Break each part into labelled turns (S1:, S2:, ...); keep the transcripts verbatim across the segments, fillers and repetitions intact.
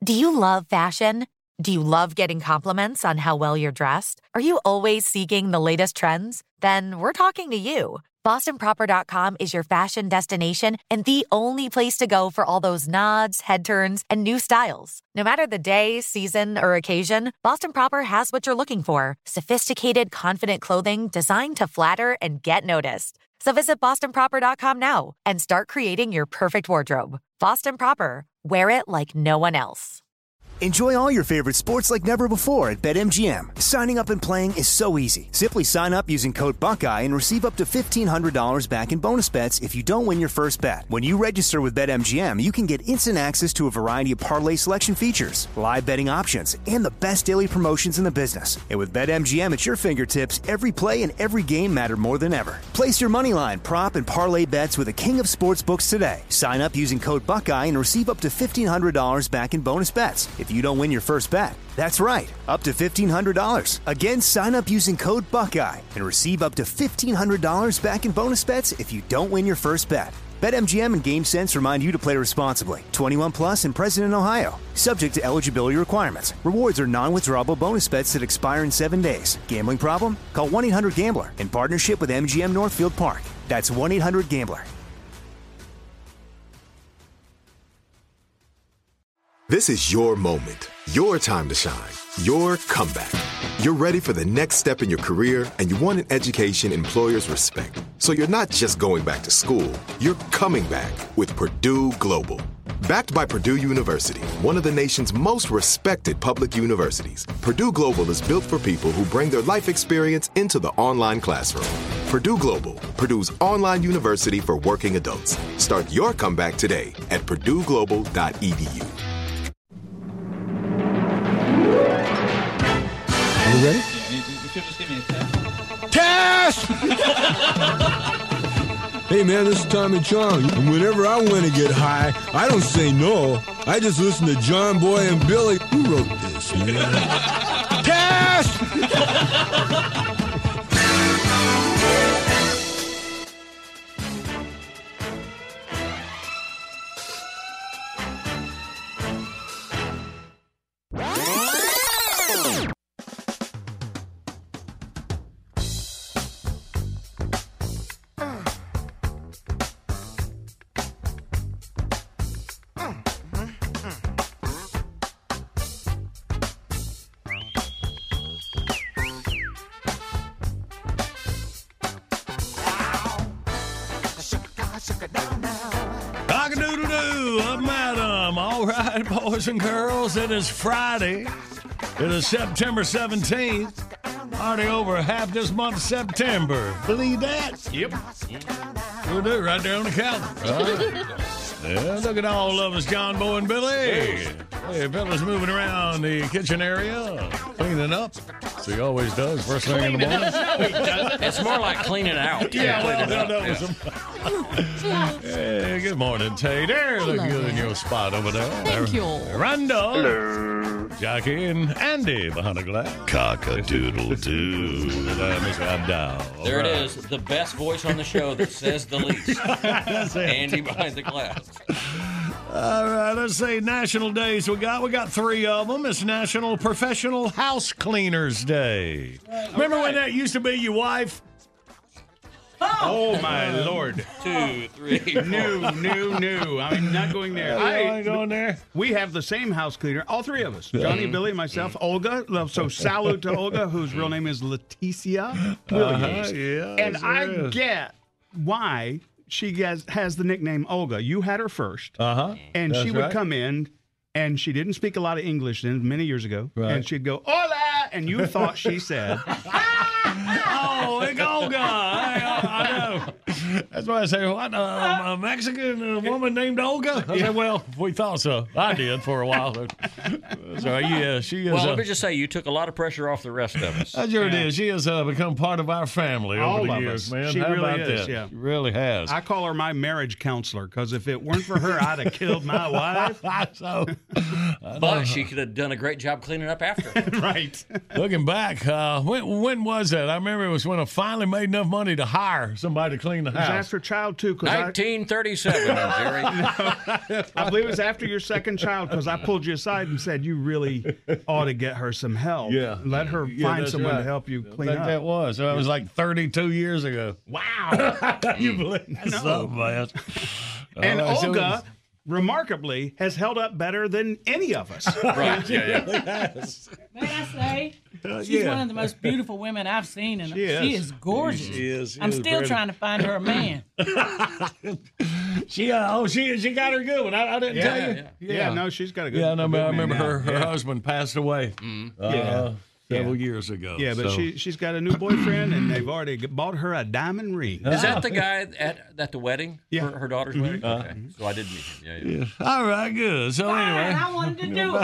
S1: Do you love fashion? Do you love getting compliments on how well you're dressed? Are you always seeking the latest trends? Then we're talking to you. Boston Proper dot com is your fashion destination and the only place to go for all those nods, head turns, and new styles. No matter the day, season, or occasion, Boston Proper has what you're looking for. Sophisticated, confident clothing designed to flatter and get noticed. So visit Boston Proper dot com now and start creating your perfect wardrobe. Boston Proper. Wear it like no one else.
S2: Enjoy all your favorite sports like never before at BetMGM. Signing up and playing is so easy. Simply sign up using code Buckeye and receive up to fifteen hundred dollars back in bonus bets if you don't win your first bet. When you register with BetMGM, you can get instant access to a variety of parlay selection features, live betting options, and the best daily promotions in the business. And with BetMGM at your fingertips, every play and every game matter more than ever. Place your moneyline, prop, and parlay bets with the king of sportsbooks today. Sign up using code Buckeye and receive up to fifteen hundred dollars back in bonus bets if you don't win your first bet. That's right, up to fifteen hundred dollars. Again, sign up using code Buckeye and receive up to fifteen hundred dollars back in bonus bets if you don't win your first bet. BetMGM and GameSense remind you to play responsibly. twenty-one plus and present in Ohio. Subject to eligibility requirements. Rewards are non-withdrawable bonus bets that expire in seven days. Gambling problem? Call one eight hundred gambler in partnership with M G M Northfield Park. That's one eight hundred gambler.
S3: This is your moment, your time to shine, your comeback. You're ready for the next step in your career, and you want an education employers respect. So you're not just going back to school, you're coming back with Purdue Global. Backed by Purdue University, one of the nation's most respected public universities, Purdue Global is built for people who bring their life experience into the online classroom. Purdue Global, Purdue's online university for working adults. Start your comeback today at purdue global dot e d u.
S4: You ready?
S5: Yeah, you, you could just give me a test.
S4: Test! Hey, man, this is Tommy Chong. And whenever I want to get high, I don't say no. I just listen to John Boy and Billy. Who wrote this, man? Test!
S6: Boys and girls, it is Friday. It is September seventeenth. Already over half this month of September. Believe that?
S5: Yep.
S6: We'll do it right there on the calendar. Right? Yeah, look at all of us, John Boy and Billy. Hey, Billy's moving around the kitchen area, cleaning up. So he always does, first thing in the morning.
S5: No, he doesn't.
S7: It's more like cleaning out.
S6: Yeah, well,
S7: cleaning
S6: no, no,
S7: out.
S6: some... Hey, good morning, Tay. There, look good in your spot over there.
S8: Thank you.
S6: Randall. Hello. Jackie and Andy behind the glass.
S9: Cock-a-doodle-doo.
S6: Uh, Mister Abdow.
S7: There
S6: All
S7: it
S6: right.
S7: is, the best voice on the show that says the least. Andy behind the glass.
S6: All right, let's see. National days we got. We got three of them. It's National Professional House Cleaners Day. Remember
S5: right.
S6: when that used to be your wife?
S5: Oh, my Lord.
S7: Two, three,
S5: New, new, new. I'm not going there.
S6: I ain't going there.
S5: We have the same house cleaner, all three of us. Johnny, Billy, myself, Olga. So salute to Olga, whose real name is Leticia Williams.
S6: Uh-huh, yeah,
S5: and
S6: yes,
S5: I
S6: it is.
S5: get why she has, has the nickname Olga. You had her first.
S6: Uh-huh.
S5: And
S6: That's
S5: she would
S6: right.
S5: come in, and she didn't speak a lot of English then, many years ago.
S6: Right.
S5: And she'd go, hola, and you thought she said,
S6: Oh, it's Olga. I, I, I know. That's why I say, what, uh, a Mexican woman named Olga? I said, well, we thought so. I did for a while. So, yeah, she is.
S7: Well,
S6: uh,
S7: let me just say, you took a lot of pressure off the rest of us.
S6: I sure
S5: Yeah.
S6: did. She has uh, become part of our family
S5: All
S6: over the
S5: of
S6: years,
S5: us.
S6: man.
S5: She
S6: How
S5: really
S6: about
S5: is,
S6: that?
S5: yeah.
S6: She really has.
S5: I call her my marriage counselor, because if it weren't for her, I'd have killed my wife.
S6: so,
S7: But she could have done a great job cleaning up after.
S5: Right.
S6: looking back, uh, when, when was that? I remember it was when I finally made enough money to hire somebody to clean the house.
S5: last her child, too. Cause
S7: nineteen thirty-seven, Jerry.
S5: I, I believe it was after your second child, because I pulled you aside and said, you really ought to get her some help.
S6: Yeah.
S5: Let her
S6: Yeah,
S5: find
S6: that's
S5: someone
S6: right.
S5: to help you
S6: I
S5: clean
S6: think
S5: up.
S6: that was. That was like thirty-two years ago.
S5: Wow.
S6: You believe that's
S5: No.
S6: so bad.
S5: And
S6: All right, so
S5: Olga, remarkably, has held up better than any of us.
S7: Right, yeah, yeah.
S8: May I say, she's
S6: yeah.
S8: one of the most beautiful women I've seen, and
S5: She
S8: she
S5: is.
S8: is, gorgeous.
S6: She is. She
S8: I'm
S6: is
S8: still
S6: pretty.
S8: trying to find her a man.
S6: She, uh, oh, she, she got her good one. I, I didn't
S5: Yeah,
S6: tell you.
S5: yeah. Yeah, no, she's got a good
S6: Yeah, no,
S5: a
S6: but
S5: good
S6: I remember
S5: man
S6: her,
S5: now.
S6: her
S5: Yeah.
S6: husband passed away uh,
S5: Yeah.
S6: several
S5: Yeah.
S6: years ago.
S5: Yeah, but
S6: so.
S5: she, she's got a new boyfriend, and they've already g- bought her a diamond ring.
S7: Is that the guy at, at the wedding?
S5: Yeah.
S7: Her, her daughter's wedding? Okay. So I did meet him. Yeah, yeah.
S6: Yeah. All right, good. So
S8: And
S6: anyway,
S8: I wanted to do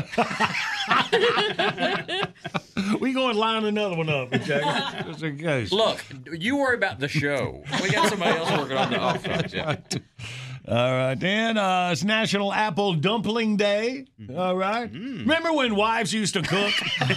S8: it.
S6: we going to line another one up, Jack, just in case.
S7: Look, you worry about the show. We got somebody else working on the offense. Yeah.
S6: All right, then uh, it's National Apple Dumpling Day. All right. Remember when wives used to cook?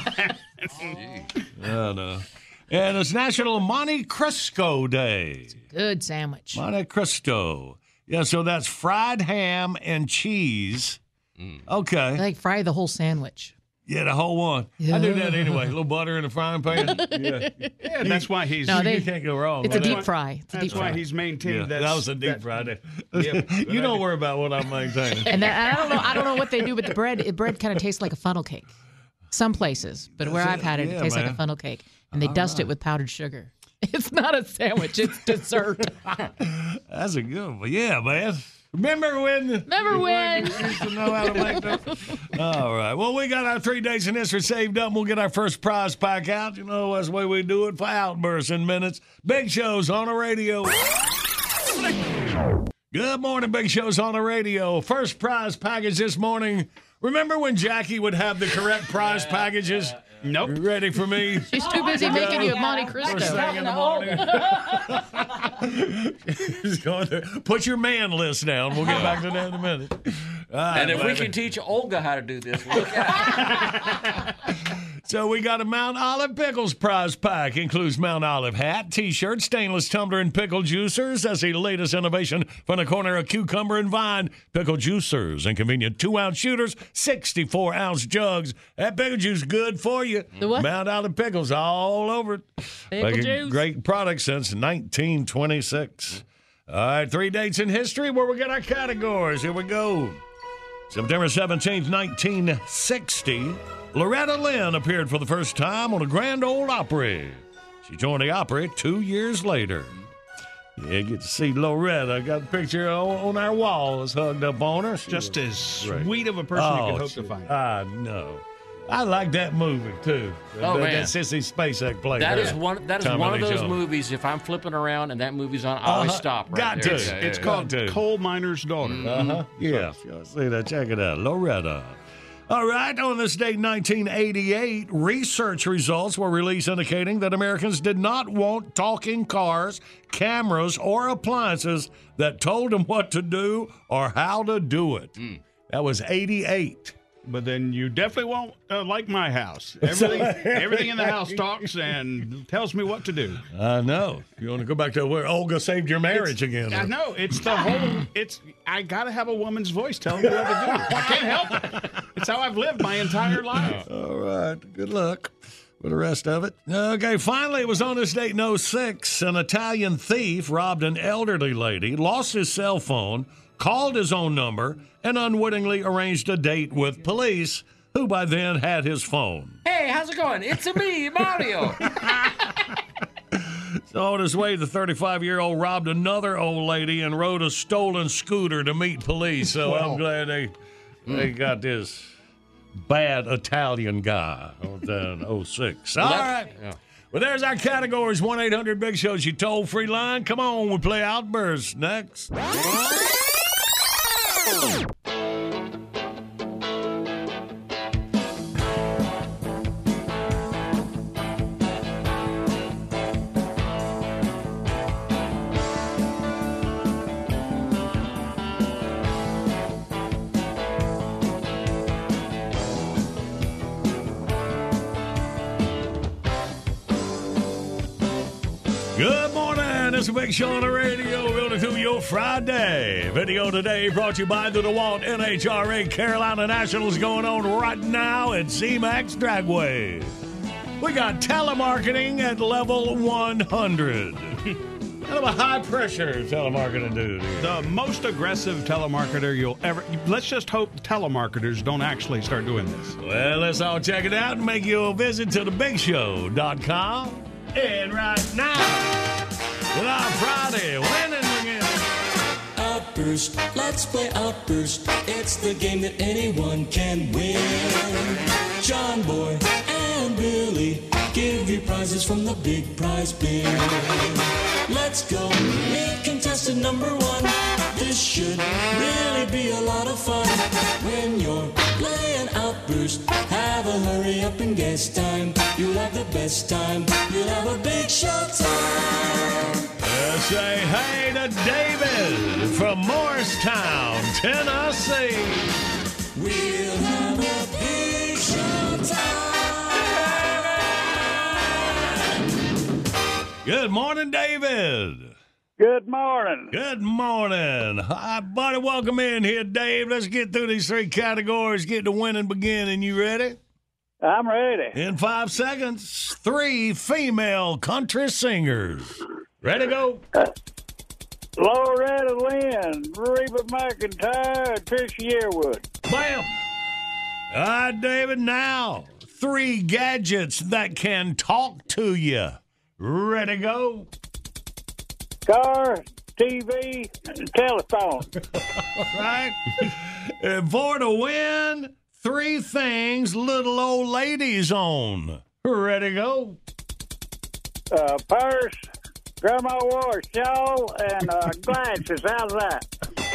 S6: Oh, no. And it's National Monte Cristo Day.
S10: Good sandwich.
S6: Monte Cristo. Yeah, so that's fried ham and cheese. Okay.
S10: Like fry the whole sandwich.
S6: Yeah, the whole one. I do that anyway. A little butter in the frying pan. Yeah.
S5: Yeah, that's why he's.
S10: No, they-
S6: You can't go wrong.
S10: It's
S6: with
S10: a
S6: that.
S10: deep fry. It's a
S5: that's
S10: deep
S5: why
S10: fry.
S5: he's maintained
S6: Yeah,
S5: that.
S6: that was a deep
S5: that-
S6: fry day.
S5: Yeah, good
S6: You don't
S5: idea.
S6: worry about what I'm maintaining.
S10: And that, I don't know. I don't know what they do, but the bread, it, bread kind of tastes like a funnel cake. Some places, but where I've had it,
S6: Yeah,
S10: it tastes like
S6: man.
S10: a funnel cake, and they dust it with powdered sugar. It's not a sandwich; it's dessert.
S6: That's a good one. Yeah, man. Remember when?
S10: Remember when?
S6: Used to know how to make that. All right. Well, we got our three days in history saved up. And we'll get our first prize pack out. You know, that's the way we do it for outbursts in minutes. Big Show's on the radio. Good morning, Big Show's on the radio. First prize package this morning. Remember when Jackie would have the correct prize packages?
S5: Nope.
S6: You ready for me?
S10: She's too busy making you a Monte
S6: First
S10: Cristo.
S6: thing in the morning. He's going to put your man list down. We'll get back to that in a minute. All right,
S7: And if we
S6: baby.
S7: can teach Olga how to do this, we'll look out.
S6: So we got a Mount Olive Pickles prize pack. Includes Mount Olive hat, T-shirt, stainless tumbler, and pickle juicers. That's the latest innovation from the corner of Cucumber and Vine. Pickle juicers and convenient two-ounce shooters, sixty-four ounce jugs. That pickle juice good for you.
S10: The what?
S6: Mount Olive Pickles all over it.
S10: Pickle
S6: Like a
S10: juice.
S6: great product since nineteen twenty-six. All right, three dates in history where we get our categories. Here we go. September seventeenth, nineteen sixty, Loretta Lynn appeared for the first time on a Grand Ole Opry. She joined the Opry two years later. Yeah, get to see Loretta. Got a picture on, on our wall that's hugged up on her. She
S5: Just
S6: was
S5: as
S6: great.
S5: sweet of a person you could hope to
S6: she-
S5: find.
S6: I know. I like that movie, too.
S7: Oh,
S6: that,
S7: man.
S6: That Sissy Spacek played
S7: That
S6: there.
S7: is one. That is
S6: Tommy
S7: one of
S6: Lee
S7: those
S6: Jones.
S7: movies. If I'm flipping around and that movie's on, I always
S6: Uh-huh.
S7: stop. Right
S6: Got
S7: there.
S6: to.
S7: Yeah, yeah,
S5: It's
S7: yeah.
S5: called
S6: to.
S5: Coal Miner's Daughter.
S6: Uh-huh. Yeah. See that? Check it out. Loretta. All right. On this date, nineteen eighty-eight, research results were released indicating that Americans did not want talking cars, cameras, or appliances that told them what to do or how to do it. That was eighty-eight.
S5: But then you definitely won't uh, like my house. Everything, everything in the house talks and tells me what to do.
S6: I know. You want to go back to where Olga saved your marriage again?
S5: I know. It's the whole. It's. I gotta have a woman's voice telling me what to do. I can't help it. It's how I've lived my entire life.
S6: All right. Good luck for the rest of it. Okay. Finally, it was on this date in oh six. An Italian thief robbed an elderly lady, lost his cell phone, called his own number, and unwittingly arranged a date with police, who by then had his phone.
S7: Hey, how's it going? It's a me, Mario.
S6: So on his way, the thirty-five-year-old robbed another old lady and rode a stolen scooter to meet police. So I'm glad they they got this bad Italian guy in oh six. All right.
S7: Yeah.
S6: Well, there's our categories. one eight hundred big show's your toll-free line. Come on, we play Outbursts next. Good morning. It's a Big Show on the radio. We're going to do your Friday. Video today brought to you by the DeWalt N H R A Carolina Nationals going on right now at C MAX Dragway. We got telemarketing at level one hundred. Kind of a high-pressure telemarketing dude here.
S5: The most aggressive telemarketer you'll ever... Let's just hope telemarketers don't actually start doing this.
S6: Well, let's all check it out and make you a visit to the big show dot com. And right now, with our Friday winning again.
S11: Outburst, let's play Outburst. It's the game that anyone can win. John Boy and Billy give you prizes from the big prize bin. Let's go meet contestant number one. This should really be a lot of fun. When you're playing Outburst, have a hurry up and guess time. You'll have the best time. You'll have a big show time.
S6: Let's say hey to David from Morristown, Tennessee.
S11: We'll have a big show time.
S6: Good morning, David.
S12: Good morning.
S6: Good morning. Hi, buddy. Welcome in here, Dave. Let's get through these three categories. Get the winning beginning. You ready?
S12: I'm ready.
S6: In five seconds, three female country singers. Ready to go?
S12: Uh, Loretta Lynn, Reba McEntire, and Tricia Yearwood.
S6: Bam. All right, David. Now, three gadgets that can talk to you. Ready to go?
S12: Car, T V, and telephone.
S6: Right? And for the win, three things little old ladies own. Ready to go?
S12: Uh, purse, grandma wore a shawl, and uh, glasses. How's that?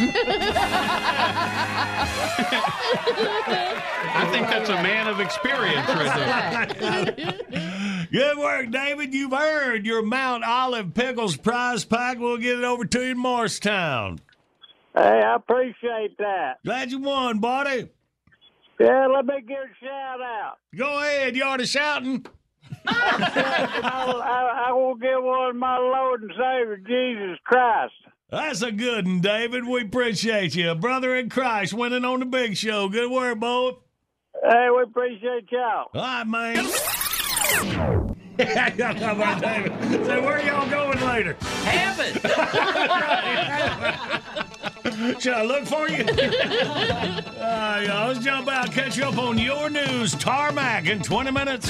S5: I think that's a man of experience right
S6: there. Good work, David. You've earned your Mount Olive Pickles prize pack. We'll get it over to you in Morristown.
S12: Hey, I appreciate that.
S6: Glad you won, buddy.
S12: Yeah, let me give a shout out.
S6: Go ahead. You already shouting?
S12: I, I, I will give one my Lord and Savior, Jesus Christ.
S6: That's a good one, David. We appreciate you. Brother in Christ winning on the big show. Good work, boy.
S12: Hey, we appreciate y'all.
S6: All right, man. How about David? So where y'all going later?
S7: Heaven.
S6: Should I look for you? uh, y'all, let's jump out, catch you up on your news, Tarmac, in twenty minutes.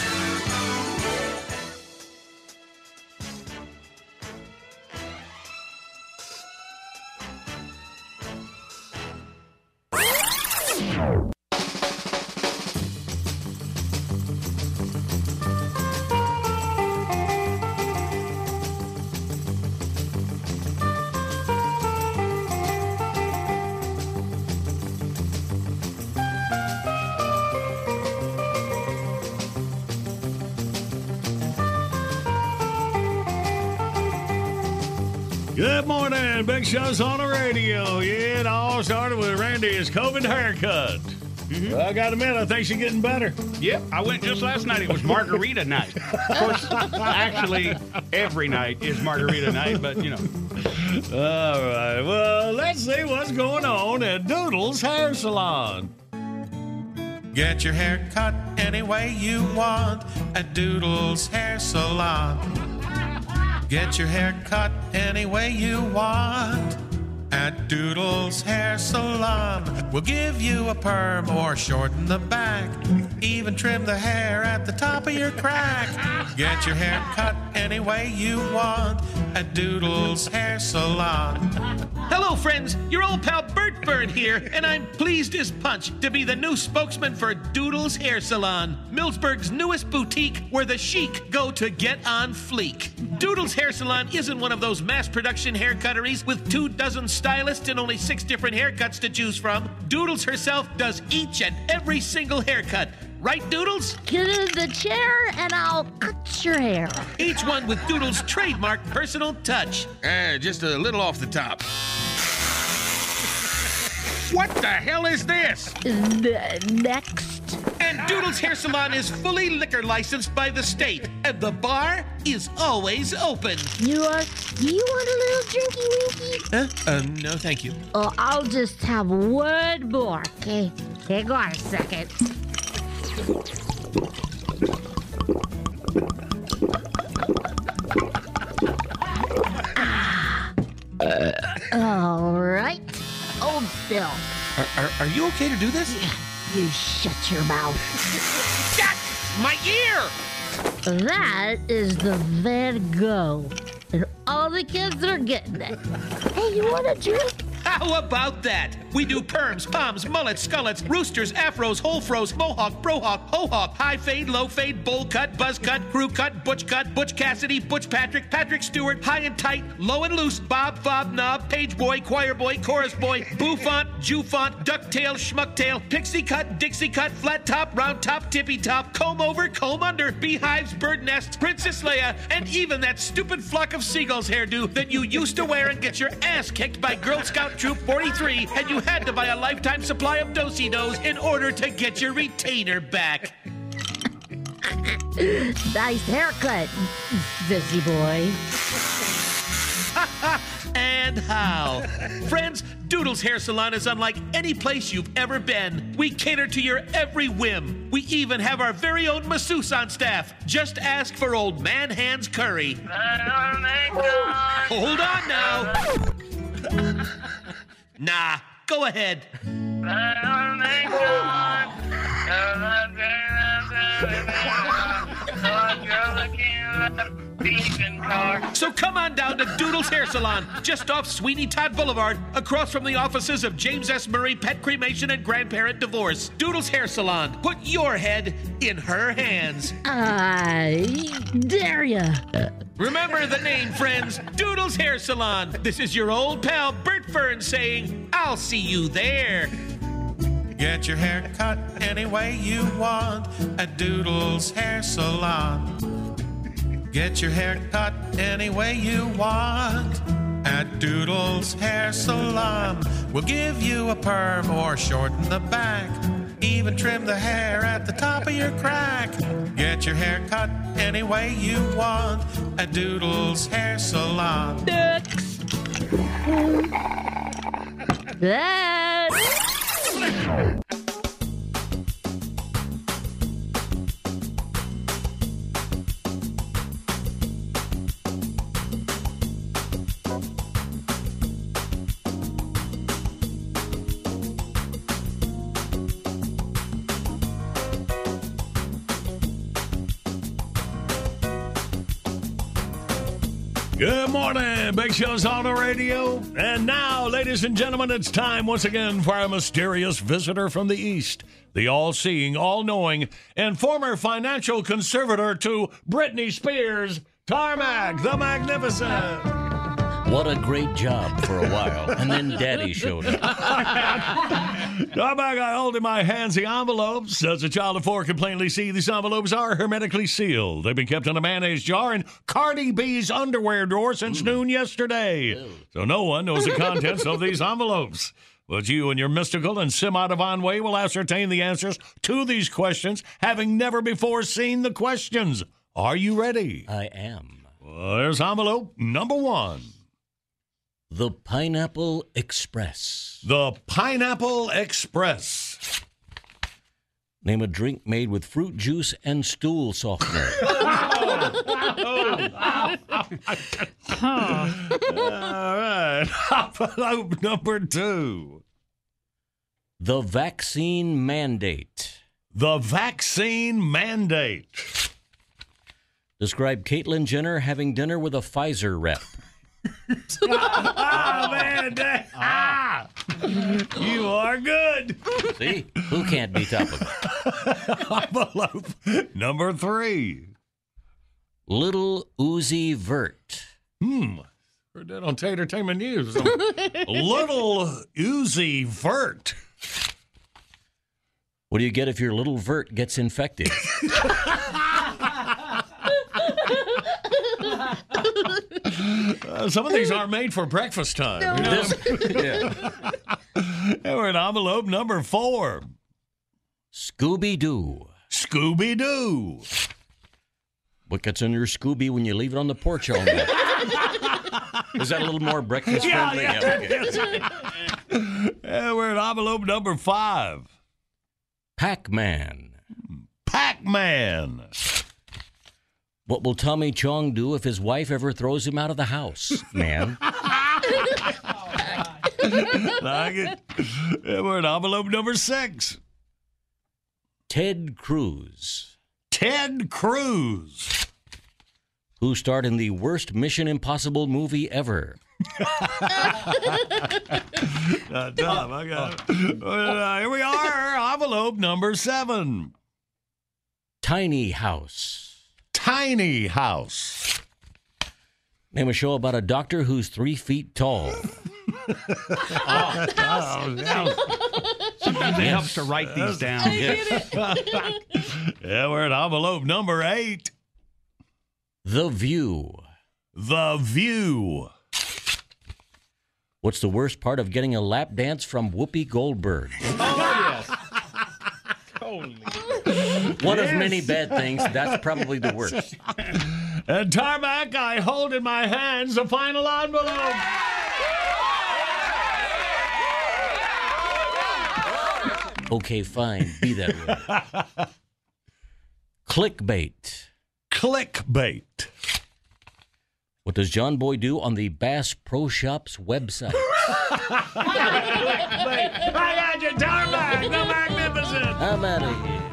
S6: Good morning. Big Show's on the radio. Yeah, it all started with Randy's COVID haircut. Mm-hmm. Well, I got to admit, I think she's getting better.
S5: Yep, I went just last night. It was margarita night. Of course, actually, every night is margarita night, but, you know.
S6: All right. Well, let's see what's going on at Doodle's Hair Salon.
S13: Get your hair cut any way you want at Doodle's Hair Salon. Get your hair cut any way you want at Doodle's Hair Salon. We'll give you a perm or shorten the back, even trim the hair at the top of your crack. Get your hair cut any way you want at Doodle's Hair Salon.
S14: Hello, friends. Your old pal Bert Bird here, and I'm pleased as punch to be the new spokesman for Doodle's Hair Salon, Millsburg's newest boutique where the chic go to get on fleek. Doodle's Hair Salon isn't one of those mass production hair cutteries with two dozen stylists and only six different haircuts to choose from. Doodles herself does each and every single haircut. Right, Doodles?
S15: Get in the chair and I'll cut your hair.
S14: Each one with Doodles' trademark personal touch.
S16: Uh, just a little off the top. What the hell is this?
S15: The next.
S14: And Doodle's Hair Salon is fully liquor licensed by the state, and the bar is always open.
S15: You are. Do you want a little drinky winky?
S14: Huh? Uh, no, thank you.
S15: Oh, I'll just have one more. Okay, hang on a second. Uh, all right. Hold still.
S14: Are, are, are you okay to do this?
S15: You shut your mouth.
S14: Got my ear!
S15: That is the Van Gogh. And all the kids are getting it. Hey, you want a drink?
S14: How about that? We do perms, palms, mullets, skullets, roosters, afros, whole froze, mohawk, brohawk, ho-hawk, high fade, low fade, bowl cut, buzz cut, crew cut, butch cut, Butch Cassidy, Butch Patrick, Patrick Stewart, high and tight, low and loose, bob, fob, knob, page boy, choir boy, chorus boy, bouffant, jewfont, ducktail, schmucktail, pixie cut, Dixie cut, flat top, round top, tippy top, comb over, comb under, beehives, bird nests, Princess Leia, and even that stupid flock of seagulls hairdo that you used to wear and get your ass kicked by Girl Scout Troop forty-three, and you had to buy a lifetime supply of Do-si-dos in order to get your retainer back.
S15: Nice haircut, busy boy.
S14: And how? Friends, Doodle's Hair Salon is unlike any place you've ever been. We cater to your every whim. We even have our very own masseuse on staff. Just ask for old Man Hands Curry. Hold on now. Nah, go ahead. So come on down to Doodle's Hair Salon, just off Sweeney Todd Boulevard, across from the offices of James S. Murray Pet Cremation and Grandparent Divorce. Doodle's Hair Salon. Put your head in her hands.
S15: I dare ya.
S14: Remember the name, friends. Doodle's Hair Salon. This is your old pal Bert Fern saying, I'll see you there.
S13: Get your hair cut any way you want at Doodle's Hair Salon. Get your hair cut any way you want at Doodle's Hair Salon. We'll give you a perm or shorten the back, even trim the hair at the top of your crack. Get your hair cut any way you want at Doodle's Hair Salon.
S15: Next. That.
S6: Good morning, Big Show's on the radio. And now, ladies and gentlemen, it's time once again for our mysterious visitor from the East, the all-seeing, all-knowing, and former financial conservator to Britney Spears, Tarmac the Magnificent.
S7: What a great job for a while. And then Daddy showed up.
S6: Tarmac, I hold in my hands the envelopes. As a child of four can plainly see, these envelopes are hermetically sealed. They've been kept in a mayonnaise jar in Cardi B's underwear drawer since noon yesterday. So no one knows the contents of these envelopes. But you and your mystical and semi-divine way will ascertain the answers to these questions, having never before seen the questions. Are you ready?
S7: I am.
S6: Well, there's envelope number one.
S7: The Pineapple Express.
S6: The Pineapple Express.
S7: Name a drink made with fruit juice and stool softener.
S6: All right. Envelope number two.
S7: The Vaccine Mandate.
S6: The Vaccine Mandate.
S7: Describe Caitlyn Jenner having dinner with a Pfizer rep.
S6: Oh, man. Ah, you are good.
S7: See? Who can't be topical?
S6: Envelope number three.
S7: Little Uzi Vert.
S6: Hmm. Heard that on Tatertainment News. Little Uzi Vert.
S7: What do you get if your little Vert gets infected?
S6: Uh, some of these aren't made for breakfast time.
S7: No.
S6: You know?
S7: This, yeah.
S6: And we're at envelope number four.
S7: Scooby-Doo.
S6: Scooby-Doo.
S7: What gets in your Scooby when you leave it on the porch all night? Is that a little more breakfast
S6: Yeah,
S7: friendly?
S6: yeah.
S7: Okay.
S6: Yeah, we're at envelope number five.
S7: Pac-Man.
S6: Pac-Man.
S7: What will Tommy Chong do if his wife ever throws him out of the house, man?
S6: Like it. Yeah, we're at envelope number six.
S7: Ted Cruz.
S6: Ted Cruz.
S7: Who starred in the worst Mission Impossible movie ever.
S6: Uh, Tom, I got it. Uh, here we are, envelope number seven.
S7: Tiny House.
S6: Tiny House.
S7: Name a show about a doctor who's three feet tall.
S5: Oh, oh, yeah. Sometimes it helps to write these down.
S6: Yeah, we're at envelope number eight.
S7: The View.
S6: The View.
S7: What's the worst part of getting a lap dance from Whoopi Goldberg?
S5: Oh, yes. Holy.
S7: One
S5: Yes.
S7: of many bad things. That's probably the worst.
S6: And Tarmac, I hold in my hands the final envelope.
S7: Okay, fine. Be that way. Clickbait.
S6: Clickbait.
S7: What does John Boy do on the Bass Pro Shops website?
S6: I got you, Tarmac, the magnificent.
S7: I'm out of here.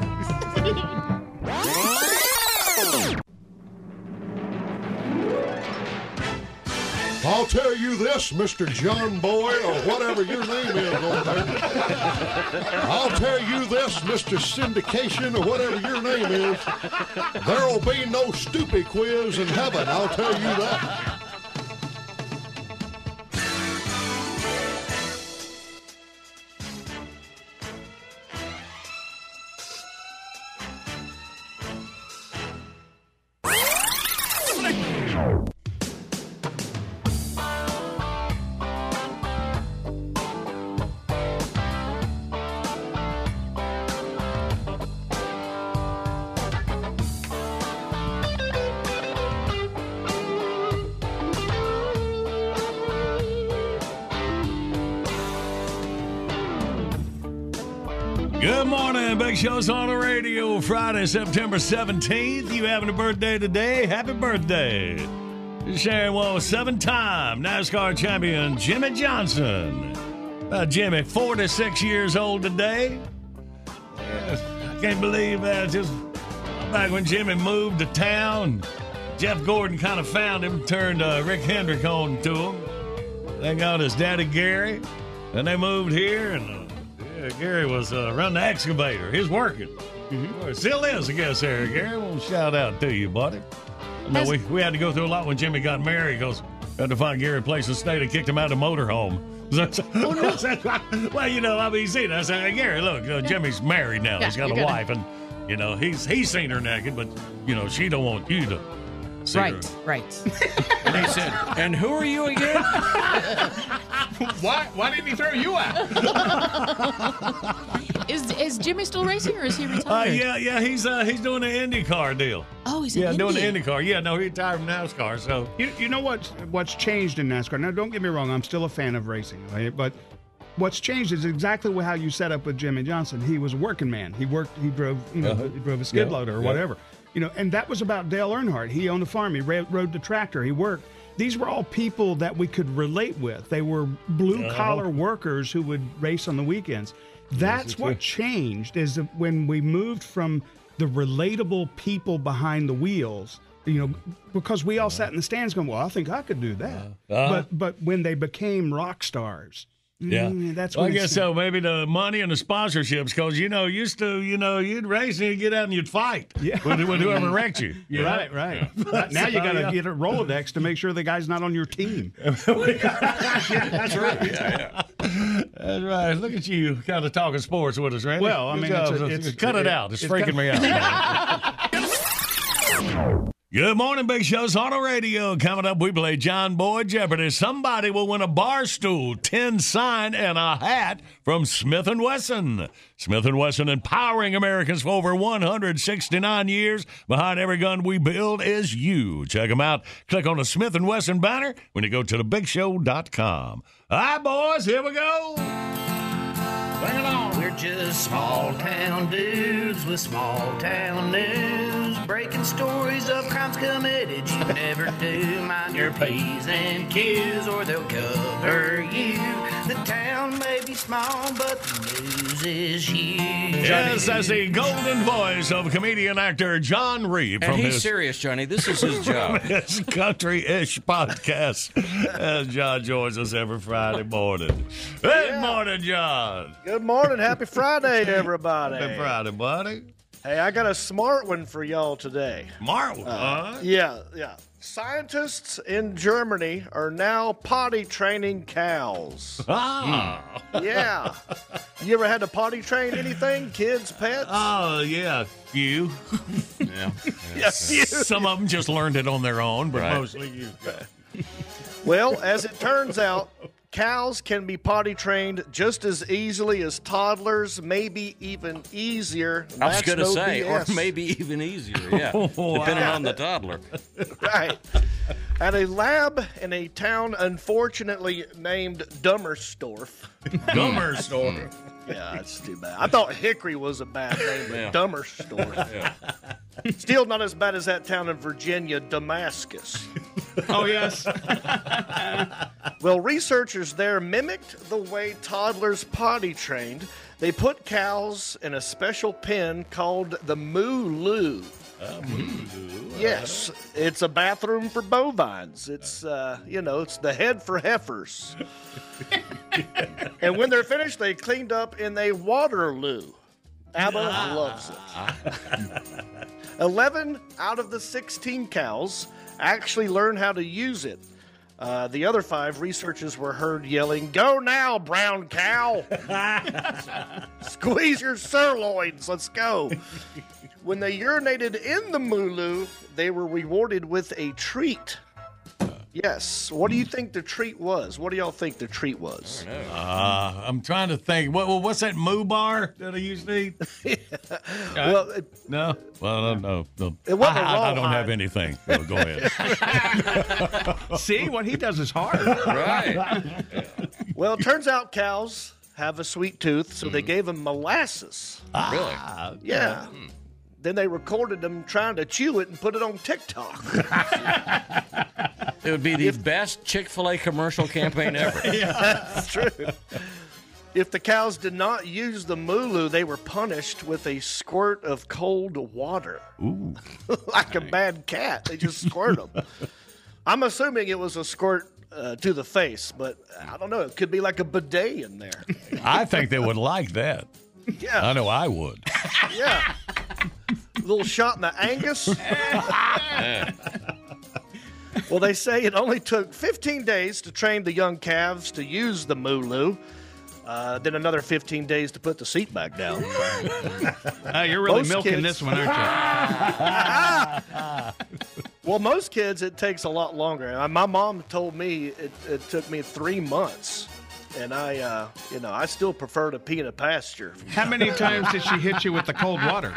S17: I'll tell you this, Mister John Boy, or whatever your name is over there. I'll tell you this, Mister Syndication, or whatever your name is. There'll be no stupid quiz in heaven, I'll tell you that.
S6: Good morning, Big Show's on the radio. Friday, September seventeenth. You having a birthday today? Happy birthday. You're sharing one with seven-time NASCAR champion Jimmy Johnson. Uh, Jimmy, forty-six years old today. Yes, I can't believe that. Just back when Jimmy moved to town, Jeff Gordon kind of found him, turned uh, Rick Hendrick on to him. They got his daddy Gary, and they moved here, and uh, yeah, Gary was uh, running the excavator. He's working. Mm-hmm. Well, still is, I guess, there, Gary. Well, shout out to you, buddy. I know we, we had to go through a lot when Jimmy got married because we had to find Gary a place to stay. They kicked him out of the motorhome. Oh, no. Well, you know, I mean, you see that. I said, hey, Gary, look, uh, Jimmy's married now.
S10: Yeah,
S6: he's got a
S10: gotta...
S6: wife, and, you know, he's he's seen her naked, but, you know, she don't want you to see
S10: Right,
S6: her.
S10: right.
S7: And he said, and who are you again?
S5: Why, why didn't he throw you out?
S10: Is is Jimmy still racing or is he
S6: Uh,
S10: retired?
S6: yeah, yeah, he's uh, he's doing the IndyCar deal.
S10: Oh, he's in
S6: Yeah, doing the
S10: Indy.
S6: IndyCar. Yeah, no, he retired from NASCAR, so.
S5: You, you know what's, what's changed in NASCAR? Now, don't get me wrong. I'm still a fan of racing, right? But what's changed is exactly how you set up with Jimmy Johnson. He was a working man. He worked, he drove, you know,
S6: Uh-huh.
S5: he drove a skid
S6: Yeah,
S5: loader or
S6: yeah.
S5: whatever. You know, and that was about Dale Earnhardt. He owned a farm. He ra- rode the tractor. He worked. These were all people that we could relate with. They were blue-collar
S6: Uh-huh.
S5: workers who would race on the weekends. That's what changed is that when we moved from the relatable people behind the wheels, you know, because we all sat in the stands going, well, I think I could do that.
S6: Uh-huh.
S5: But but when they became rock stars,
S6: Yeah,
S5: mm, that's
S6: well, I
S5: when
S6: guess
S5: it's-
S6: so. Maybe the money and the sponsorships, because you know, used to, you know, you'd race and you'd get out and you'd fight
S5: Yeah.
S6: with, with whoever wrecked you. you know?
S5: Right, right. Now you got to
S6: Yeah.
S5: get a Rolodex to make sure the guy's not on your team.
S6: That's right. Yeah, yeah. That's right. Look at you, kind of talking sports with us, Randy.
S5: Well, I
S6: Good
S5: mean,
S6: job.
S5: it's a- it's-
S6: cut it
S5: it-
S6: out. It's,
S5: it's
S6: freaking
S5: got-
S6: me out. Good morning, Big Show's Auto Radio. Coming up, we play John Boy Jeopardy. Somebody will win a bar stool, tin sign, and a hat from Smith and Wesson. Smith and Wesson, empowering Americans for over one hundred sixty-nine years. Behind every gun we build is you. Check them out. Click on the Smith and Wesson banner when you go to the big show dot com. All right, boys, here we go.
S18: Bring it on. We're just small town dudes with small town news, breaking stories of crimes committed you never do. Mind your P's and Q's or they'll cover you. The town may be small, but the news is huge.
S6: Yes, that's the golden voice of comedian actor John Reed.
S7: And
S6: from
S7: he's
S6: his,
S7: serious, Johnny. This is his job.
S6: His country-ish podcast. As John joins us every Friday morning. Good
S19: Yeah.
S6: morning, John.
S19: Good morning. Happy Friday, everybody.
S6: Happy Friday, buddy.
S19: Hey, I got a smart one for y'all today.
S6: Smart one,
S19: Uh,
S6: huh?
S19: Yeah, yeah. Scientists in Germany are now potty training cows.
S6: Ah.
S19: Yeah. You ever had to potty train anything? Kids, pets?
S6: Oh, yeah, few.
S7: Yeah.
S19: Yeah, few.
S6: Some of them just learned it on their own, but
S7: Right.
S6: mostly you.
S19: Well, as it turns out, cows can be potty trained just as easily as toddlers, maybe even easier.
S7: I was
S19: That's
S7: going to
S19: no
S7: say,
S19: B S.
S7: or maybe even easier, yeah,
S6: Wow.
S7: depending on the toddler.
S19: Right. At a lab in a town unfortunately named Dummersdorf.
S6: Dummersdorf.
S19: Yeah, that's too bad. I thought Hickory was a bad name, but
S7: Yeah.
S19: Dummersdorf.
S7: Yeah.
S19: Still not as bad as that town in Virginia, Damascus.
S5: Oh, yes.
S19: Well, researchers there mimicked the way toddlers potty trained. They put cows in a special pen called the moo-loo.
S6: Uh,
S19: Yes, it's a bathroom for bovines. It's, uh, you know, it's the head for heifers. And when they're finished, they cleaned up in a Waterloo. ABBA loves it. eleven out of the sixteen cows actually learned how to use it. Uh, the other five researchers were heard yelling, "Go now, brown cow! Squeeze your sirloins, let's go!" When they urinated in the mooloo, they were rewarded with a treat. Yes. What do you think the treat was? What do y'all think the treat was?
S6: Uh, I'm trying to think. What, what- what's that moo bar that I used to eat?
S19: Well, it,
S6: No? Well, no, no. no.
S19: It wasn't a
S6: I, I, I don't
S19: rawhide.
S6: have anything. So go ahead.
S5: See, what he does is hard.
S7: Right.
S19: well, it turns out cows have a sweet tooth, so they gave them molasses.
S7: Really?
S19: Yeah. Then they recorded them trying to chew it and put it on TikTok.
S7: It would be the best Chick-fil-A commercial campaign ever.
S19: That's true. If the cows did not use the mooloo, they were punished with a squirt of cold water.
S6: Ooh.
S19: Like a bad cat. They just squirt them. I'm assuming it was a squirt uh, to the face, but I don't know. It could be like a bidet in there.
S6: I think they would like that.
S19: Yeah.
S6: I know I would.
S19: Yeah. A little shot in the Angus. Well, they say it only took fifteen days to train the young calves to use the mooloo. Uh, then another fifteen days to put the seat back down.
S5: Uh, you're really
S19: Most
S5: milking
S19: kids-
S5: this one, aren't you?
S19: Well, most kids, it takes a lot longer. Uh, My mom told me it, it took me three months. And I, uh, you know, I still prefer to pee in a pasture.
S5: How many times did she hit you with the cold water?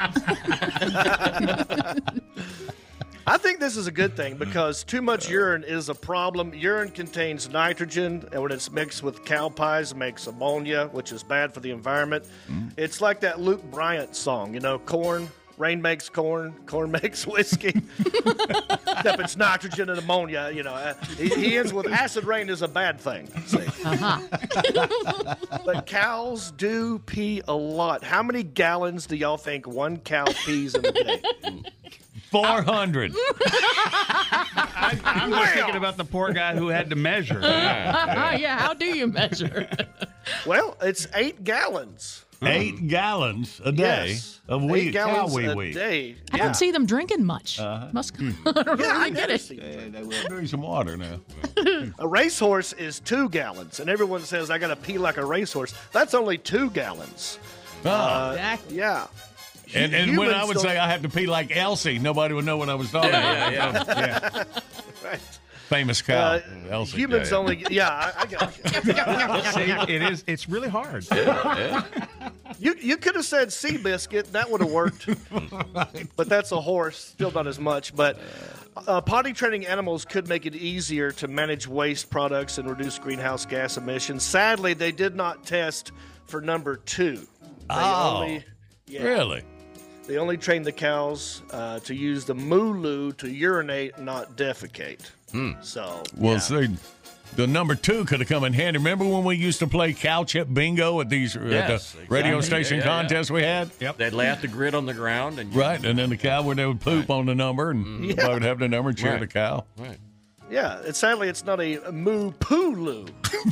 S19: I think this is a good thing because too much urine is a problem. Urine contains nitrogen, and when it's mixed with cow pies, it makes ammonia, which is bad for the environment. It's like that Luke Bryant song, you know, corn, rain makes corn, corn makes whiskey. Except it's nitrogen and ammonia, you know. Uh, He, he ends with acid rain is a bad thing. See?
S10: Uh-huh.
S19: But cows do pee a lot. How many gallons do y'all think one cow pees in a day?
S6: four hundred.
S5: I, I'm just thinking about the poor guy who had to measure.
S10: yeah, how do you measure?
S19: Well, it's eight gallons.
S6: Eight gallons a day
S19: Yes.
S6: of
S19: Eight
S6: wheat, cow
S19: gallons
S6: wee
S19: a
S6: wee.
S19: day.
S10: I
S19: Yeah.
S10: don't see them drinking much.
S6: Uh-huh.
S10: Must I don't
S19: Yeah, I
S10: really get
S19: never
S10: it.
S19: see
S6: They, they will drink some water now.
S19: A racehorse is two gallons, and everyone says I got to pee like a racehorse. That's only two gallons.
S6: Oh.
S19: Uh,
S10: Exactly.
S19: yeah.
S6: And, and when I
S19: Humans
S6: would
S19: don't-
S6: say I have to pee like Elsie, nobody would know what I was talking about.
S7: Yeah, yeah,
S19: Right.
S6: Famous cow,
S19: Uh,
S6: Elsie.
S19: humans
S6: yeah, yeah.
S19: only. Yeah, I, I got
S5: See, it is. It's really hard.
S19: You you could have said Seabiscuit. That would have worked. But that's a horse. Still not as much. But uh, potty training animals could make it easier to manage waste products and reduce greenhouse gas emissions. Sadly, they did not test for number two. They
S6: Oh,
S19: only, yeah,
S6: really?
S19: They only trained the cows uh, to use the moo to urinate, not defecate. So,
S6: Well,
S19: yeah.
S6: see, the number two could have come in handy. Remember when we used to play cow chip bingo at these at
S7: Yes,
S6: the radio
S7: exactly.
S6: station
S7: Yeah, yeah, yeah.
S6: contests we had?
S5: Yep.
S7: They'd lay out the grid on the ground and
S6: Right, and then the cow would they would poop on the number, and
S19: Yeah.
S6: everybody would have the number and cheer
S7: Right.
S6: the cow.
S7: Right.
S19: Yeah, and sadly, it's not a moo pooloo.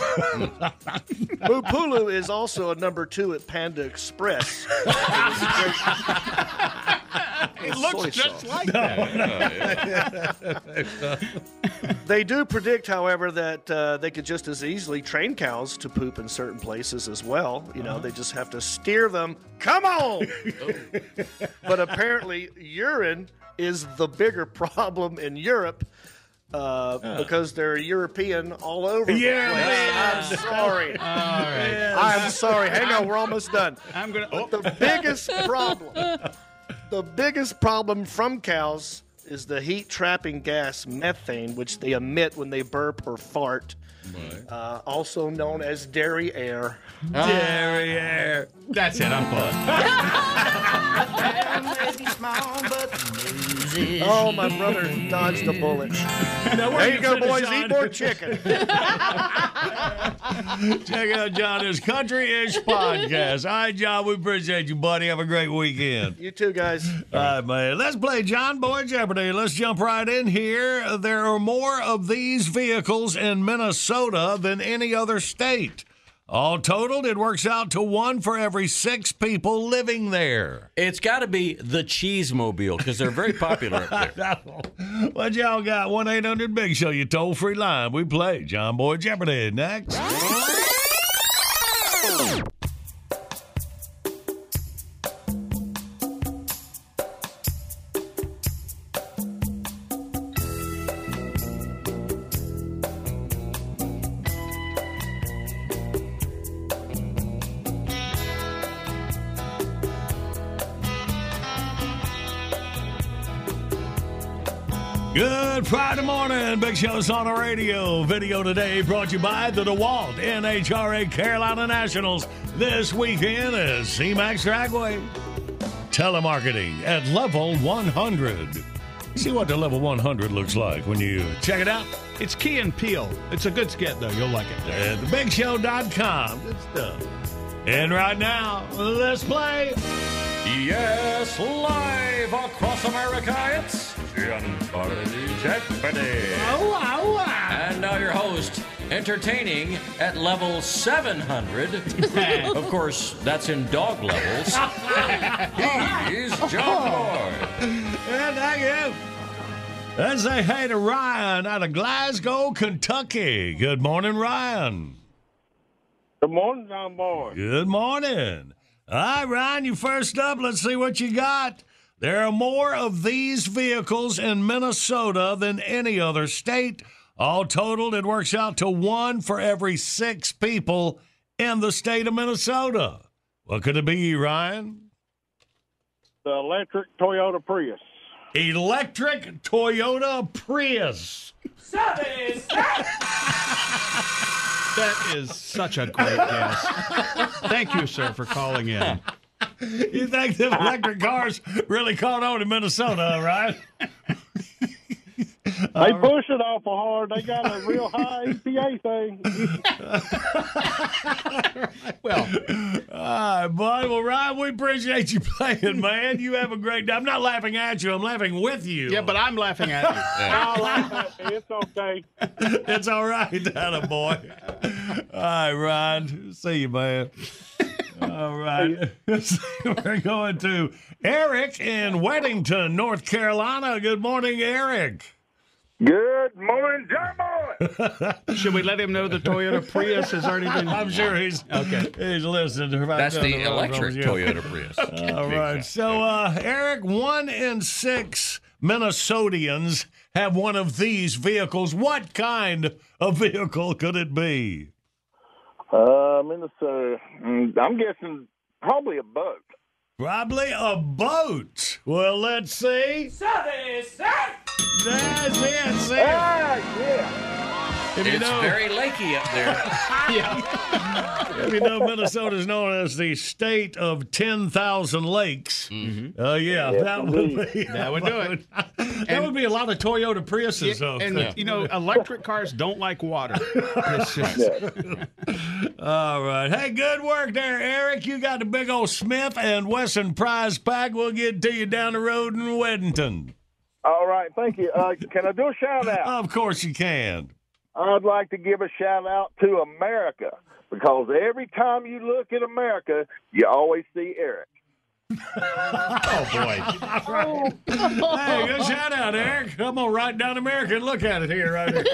S19: Moo pooloo is also a number two at Panda Express.
S5: It looks
S19: Soy
S5: just
S19: sauce.
S5: like that.
S19: They do predict, however, that uh, they could just as easily train cows to poop in certain places as well. You know, they just have to steer them. Come on! But apparently, urine is the bigger problem in Europe. Uh, because they're European all over
S6: Yeah,
S19: the place.
S6: man.
S19: I'm sorry.
S5: All right.
S19: I'm sorry. Hang on, we're almost done.
S5: I'm gonna.
S19: But the biggest problem, the biggest problem from cows is the heat trapping gas methane, which they emit when they burp or fart, uh, also known as dairy air.
S6: Dairy air.
S5: That's it. I'm close.
S19: Oh, my brother dodged a bullet. There you go, boys. Eat more chicken.
S6: Check out John's Country-ish podcast. All right, John, we appreciate you, buddy. Have a great weekend.
S19: You too, guys.
S6: All right, man. Let's play John Boy Jeopardy. Let's jump right in here. There are more of these vehicles in Minnesota than any other state. All totaled, it works out to one for every six people living there.
S7: It's got to be the Cheesemobile because they're very popular up there.
S6: What y'all got? one eight hundred big show, you toll-free line. We play John Boy Jeopardy next. Good Friday morning. Big Show's on the radio. Video today brought to you by the DeWalt N H R A Carolina Nationals. This weekend is C-Max Dragway. Telemarketing at level one hundred. See what the level one hundred looks like when you check it out.
S5: It's Key and Peele. It's a good skit, though. You'll like it.
S6: At the big show dot com. Good stuff. And right now, let's play.
S7: Yes, live across America, it's John Boy Jeopardy.
S8: Oh, oh, oh.
S7: And now your host, entertaining at level seven hundred. Of course, that's in dog levels. He's John Boy.
S6: And thank you. Let's say hey to Ryan out of Glasgow, Kentucky. Good morning, Ryan.
S12: Good morning, John Boy.
S6: Good morning. All right, Ryan, you first up. Let's see what you got. There are more of these vehicles in Minnesota than any other state. All totaled, it works out to one for every six people in the state of Minnesota. What could it be, Ryan?
S12: The electric Toyota Prius.
S6: Electric Toyota Prius.
S5: That is such a great guess. Thank you, sir, for calling in.
S6: You think the electric cars really caught on in Minnesota, right?
S12: They push it awful hard. They got a real high E P A thing.
S5: Well,
S6: all right, bud. Well, Ryan, we appreciate you playing, man. You have a great day. I'm not laughing at you. I'm laughing with you.
S5: yeah, but I'm laughing at you.
S12: I'll laugh at me. It's okay.
S6: It's all right, attaboy. All right, Ryan. See you, man. All right. We're going to Eric in Weddington, North Carolina. Good morning, Eric.
S12: Good morning, John Boy.
S5: Should we let him know the Toyota Prius has already been?
S6: I'm sure he's
S5: okay.
S6: He's listening. Right
S7: That's
S6: down
S7: the
S6: road
S7: electric
S6: from you.
S7: Toyota Prius.
S6: All right. So, uh, Eric, one in six Minnesotians have one of these vehicles. What kind of vehicle could it be?
S20: Uh, Minnesota. mm, I'm guessing probably a boat.
S6: Probably a boat. Well, let's see. That's it, see?
S20: Ah, yeah.
S6: If you
S7: It's
S6: know-
S7: very lakey up there.
S6: If you know, Minnesota is known as the state of ten thousand lakes.
S7: Mm-hmm.
S6: Uh, yeah,
S5: Yes,
S6: that would
S5: indeed.
S6: be
S5: That would do it.
S6: That would be a lot of Toyota Priuses. though.
S5: And, you know, electric cars don't like water. It's just-
S6: All right. Hey, good work there, Eric. You got the big old Smith and Wesson prize pack. We'll get to you down the road in Weddington.
S20: All right, thank you. Uh, can I do a shout out?
S6: Of course you can.
S20: I'd like to give a shout out to America because every time you look at America, you always see Eric.
S6: Oh, boy. Hey, good shout out, Eric. I'm going to write down America and look at it here right here.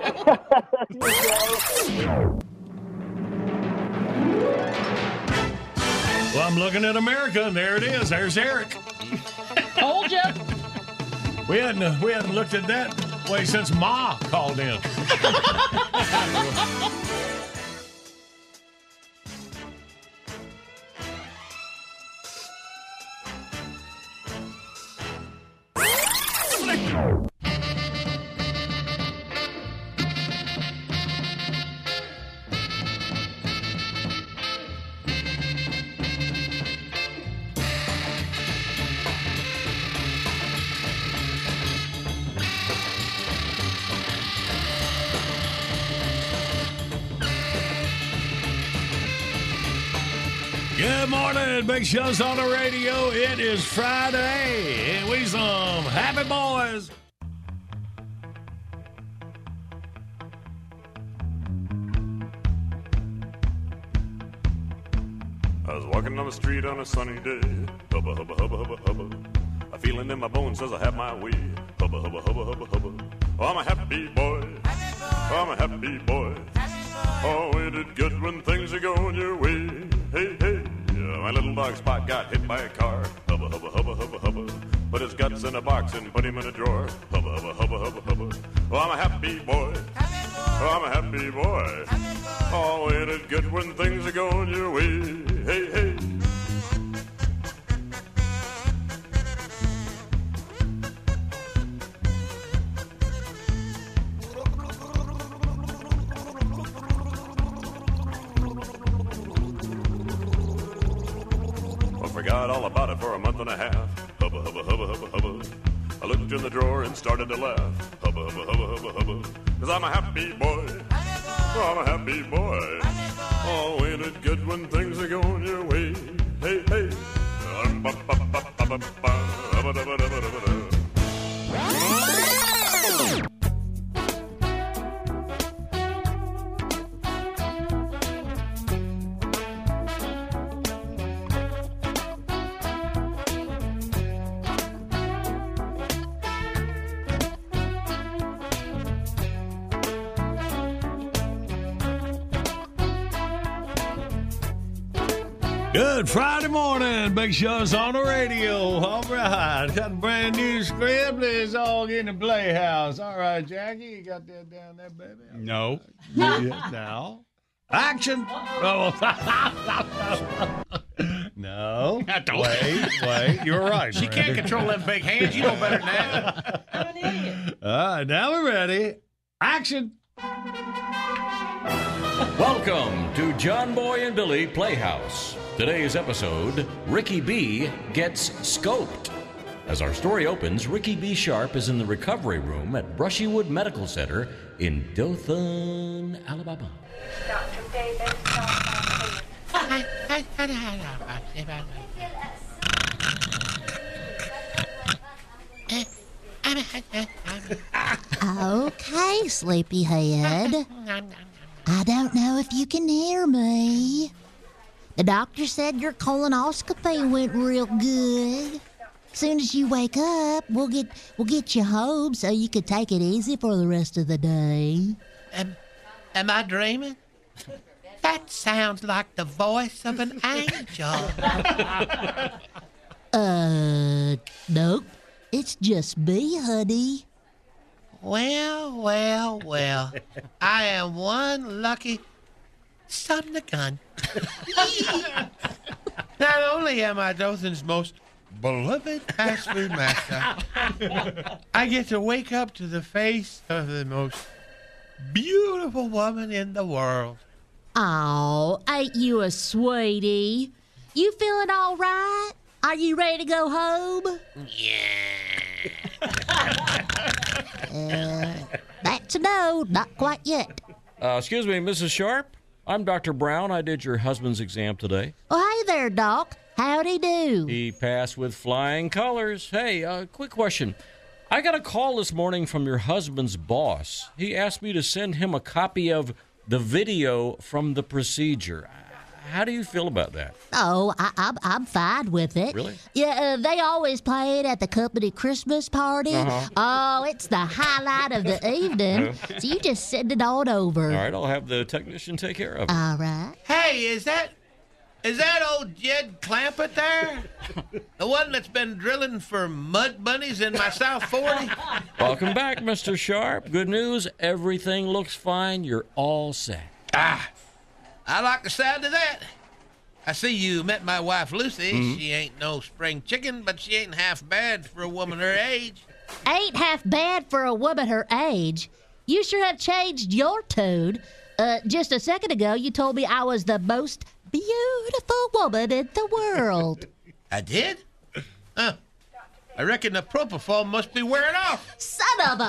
S6: Well, I'm looking at America, and there it is. There's Eric.
S8: Told you.
S6: We hadn't we hadn't looked at that way since Ma called in. Good morning, Big Show's on the radio. It is Friday, and we some happy boys.
S21: I was walking down the street on a sunny day. Hubba, hubba, hubba, hubba, hubba. A feeling in my bones says I have my way. Hubba, hubba, hubba, hubba, hubba. Oh, I'm a happy boy. Oh, I'm a happy boy. Oh, ain't it good when things are going your way? Hey, hey. Yeah, my little dog Spot got hit by a car. Hubba, hubba, hubba, hubba, hubba. Put his guts in a box and put him in a drawer. Hubba, hubba, hubba, hubba, hubba. Oh, I'm a happy boy. Oh, I'm a happy boy. Oh, ain't it good when things are going your way? Hey, hey. I forgot all about it for a month and a half. Hubba, hubba, hubba, hubba, hubba. I looked in the drawer and started to laugh. Hubba, hubba, hubba, hubba, hubba. Cause I'm a happy boy. Oh, I'm a happy boy. Oh, ain't it good when things are going your way? Hey, hey.
S6: Good Friday morning. Big Show's on the radio. All right. Got a brand new script. It's all in the playhouse. All right, Jackie, you got that down there, baby?
S5: No.
S6: Now. Action. Oh. No. Wait, wait. You're right.
S14: She
S6: Brandon.
S14: can't control them big hands. You know better than that.
S8: I'm an idiot.
S6: All right, now we're ready. Action.
S7: Welcome to John Boy and Billy Playhouse. Today's episode, Ricky B gets scoped. As our story opens, Ricky B. Sharp is in the recovery room at Brushywood Medical Center in Dothan, Alabama.
S22: Doctor Davis,
S15: Okay, sleepyhead. I don't know if you can hear me. The doctor said your colonoscopy went real good. Soon as you wake up, we'll get we'll get you home so you can take it easy for the rest of the day.
S14: am, am I dreaming? That sounds like the voice of an angel.
S15: Uh, nope. It's just me, honey.
S14: Well, well, well. I am one lucky son of a gun. Not only am I Dothan's most beloved fast food mascot, I get to wake up to the face of the most beautiful woman in the world.
S15: Oh, ain't you a sweetie? You feeling all right? Are you ready to go home?
S14: Yeah.
S15: uh, that's a no, not quite yet.
S7: Uh, excuse me, Missus Sharp. I'm Doctor Brown. I did your husband's exam today.
S15: Oh, hey there, Doc. How'd he do?
S7: He passed with flying colors. Hey, uh, quick question. I got a call this morning from your husband's boss. He asked me to send him a copy of the video from the procedure. How do you feel about that?
S15: Oh, I, I'm I'm fine with it.
S7: Really?
S15: Yeah, uh, they always play it at the company Christmas party.
S7: Uh-huh.
S15: Oh, it's the highlight of the evening. So you just send it on over.
S7: All right, I'll have the technician take care of it.
S15: All right.
S14: Hey, is that is that old Jed Clampett there? The one that's been drilling for mud bunnies in my South forty?
S7: Welcome back, Mister Sharp. Good news, everything looks fine. You're all set.
S14: Ah, I like the sound of that. I see you met my wife, Lucy.
S7: Mhm.
S14: She ain't no spring chicken, but she ain't half bad for a woman her age.
S15: Ain't half bad for a woman her age. You sure have changed your tune. Uh, just a second ago, you told me I was the most beautiful woman in the world.
S14: I did? Huh. I reckon the propofol must be wearing off.
S15: Son of a...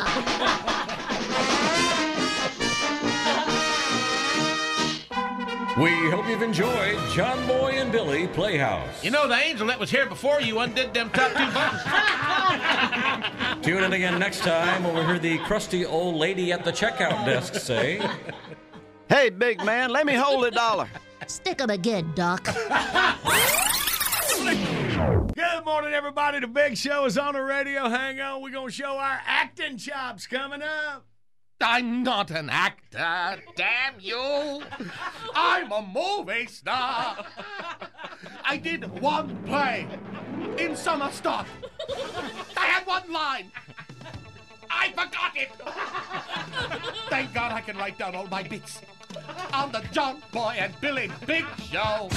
S7: We hope you've enjoyed John Boy and Billy Playhouse.
S14: You know, the angel that was here before you undid them top two buttons.
S7: Tune in again next time when we hear the crusty old lady at the checkout desk say,
S1: "Hey, big man, let me hold a dollar."
S15: Stick 'em again, Doc.
S6: Good morning, everybody. The big show is on the radio. Hang on. We're going to show our acting chops coming up.
S14: I'm not an actor, damn you. I'm a movie star. I did one play in summer stock. I had one line. I forgot it. Thank God I can write down all my bits on the John Boy and Billy Big Show.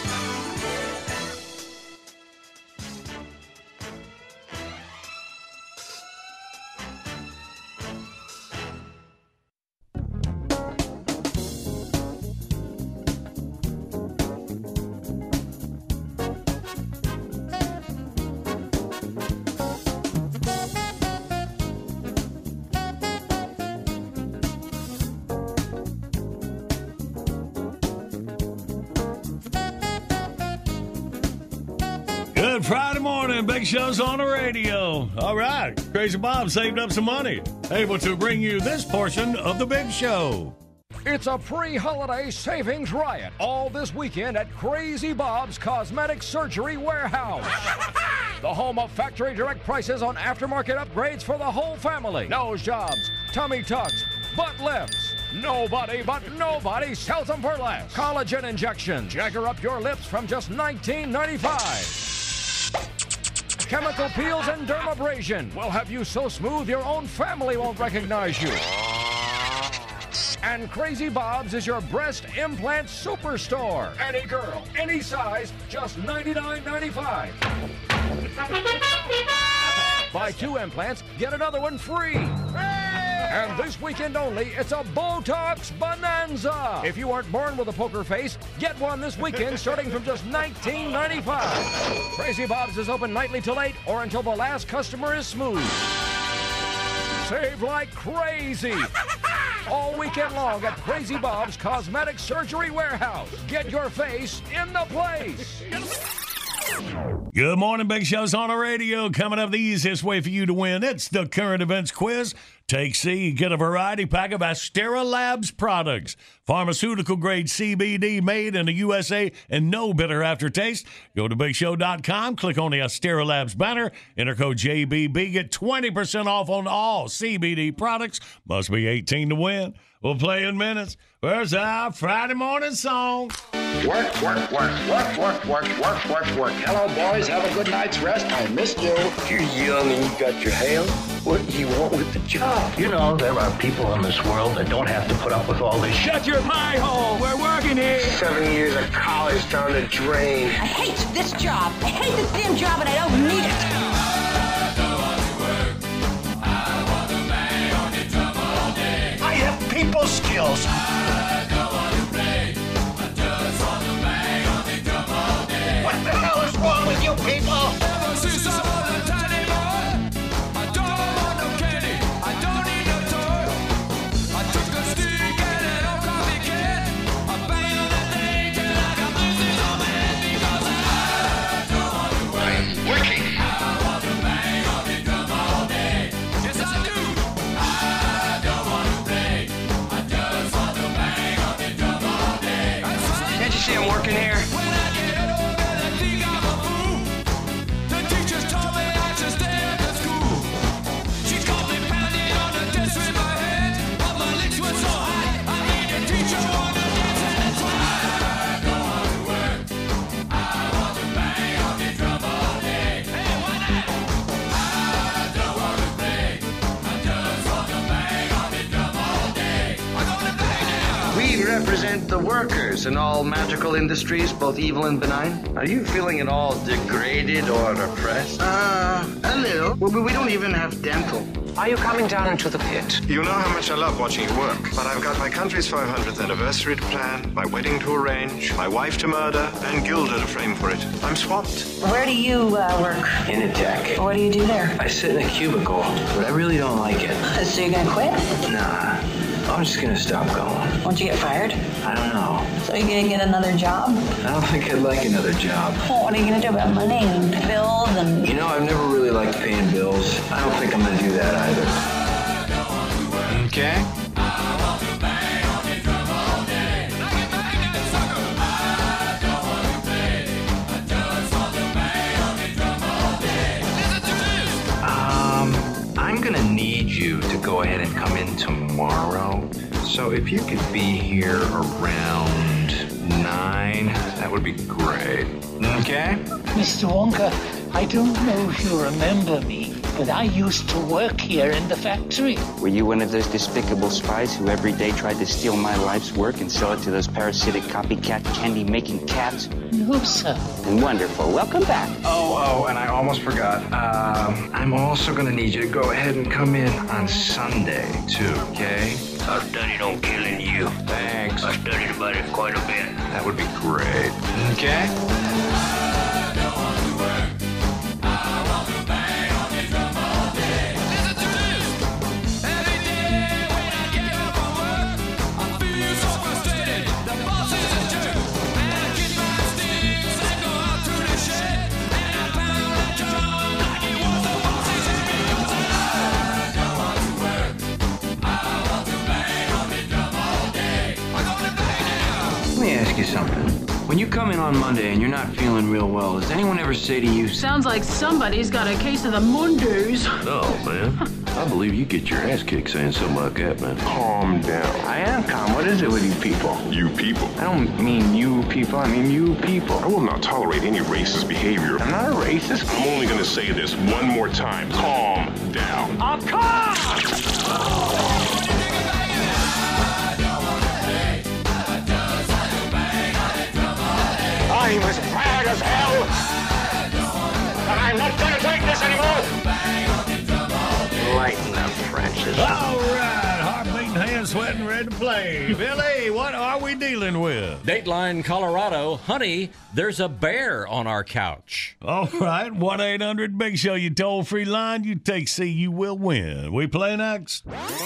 S6: Good Friday morning. Big Show's on the radio. All right. Crazy Bob saved up some money, able to bring you this portion of the Big Show.
S2: It's a pre-holiday savings riot all this weekend at Crazy Bob's Cosmetic Surgery Warehouse. The home of factory direct prices on aftermarket upgrades for the whole family. Nose jobs, tummy tucks, butt lifts. Nobody but nobody sells them for less. Collagen injection. Jagger up your lips from just nineteen ninety-five. Chemical peels and dermabrasion will have you so smooth your own family won't recognize you. And Crazy Bob's is your breast implant superstore. Any girl, any size, just ninety-nine ninety-five. Buy two implants, get another one free. And this weekend only, it's a Botox Bonanza. If you weren't born with a poker face, get one this weekend starting from just nineteen ninety-five. Crazy Bob's is open nightly till eight or until the last customer is smooth. Save like crazy. All weekend long at Crazy Bob's Cosmetic Surgery Warehouse. Get your face in the place.
S6: Good morning, Big Show's on the radio. Coming up, the easiest way for you to win. It's the current events quiz. Take C, get a variety pack of Astera Labs products. Pharmaceutical-grade C B D made in the U S A and no bitter aftertaste. Go to big show dot com, click on the Astera Labs banner, enter code J B B, get twenty percent off on all C B D products. Must be eighteen to win. We'll play in minutes. Where's our Friday morning song?
S3: Work, work, work, work, work, work, work, work, work. Hello, boys. Have a good night's rest. I missed you.
S4: You're young and you got your hair. What do you want with the job? You know, there are people in this world that don't have to put up with all this shit.
S3: Shut your pie hole. We're working here.
S4: Seven years of college down the drain.
S23: I hate this job. I hate this damn job and I don't need it.
S4: I have people skills. What the hell is wrong with you people? I'm working here.
S18: We represent the workers in all magical industries, both evil and benign. Are you feeling at all degraded or oppressed? Uh, a little. Well, we don't even have dental.
S4: Are you coming down into the pit?
S24: You know how much I love watching you work, but I've got my country's five hundredth anniversary to plan, my wedding to arrange, my wife to murder, and Gilda to frame for it. I'm swamped.
S23: Where do you uh, work?
S4: In a tech.
S23: What do you do there?
S4: I sit in a cubicle, but I really don't like it.
S23: So you're gonna quit?
S4: Nah, I'm just gonna stop going.
S23: Won't you get fired?
S4: I don't know.
S23: So you're gonna get another job?
S4: I don't think I'd like another job.
S23: Well, what are you gonna do about money and bills and...
S4: You know, I've never really liked paying bills. I don't think I'm gonna do that either. Okay? Um, I'm gonna need you to go ahead and come in tomorrow. So if you could be here around nine, that would be great. Okay?
S25: Mister Wonka, I don't know if you remember me, but I used to work here in the factory.
S26: Were you one of those despicable spies who every day tried to steal my life's work and sell it to those parasitic copycat candy-making cats?
S25: No, sir.
S26: Wonderful. Welcome back.
S4: Oh, oh, and I almost forgot. Um, I'm also going to need you to go ahead and come in on Sunday, too, okay? I've studied on killing you. Thanks. I studied about it quite a bit. That would be great. Okay? Let me ask you something. When you come in on Monday and you're not feeling real well, does anyone ever say to you...
S8: Sounds like somebody's got a case of the Mondays.
S27: No, man. I believe you get your ass kicked saying something like that, man.
S4: Calm down. I am calm. What is it with you people?
S27: You people.
S4: I don't mean you people. I mean you people.
S27: I will not tolerate any racist behavior.
S4: I'm not a racist.
S27: I'm only going to say this one more time. Calm down.
S4: I'm calm! I'm as mad as hell, and I'm not gonna take this anymore. Lighten up, Francis.
S6: All right, heart beating, hands sweating, ready to play. Billy, what are we dealing with?
S7: Dateline, Colorado. Honey, there's a bear on our couch.
S6: All right, one eight hundred Big Show, you toll-free line. You take C, you will win. We play next.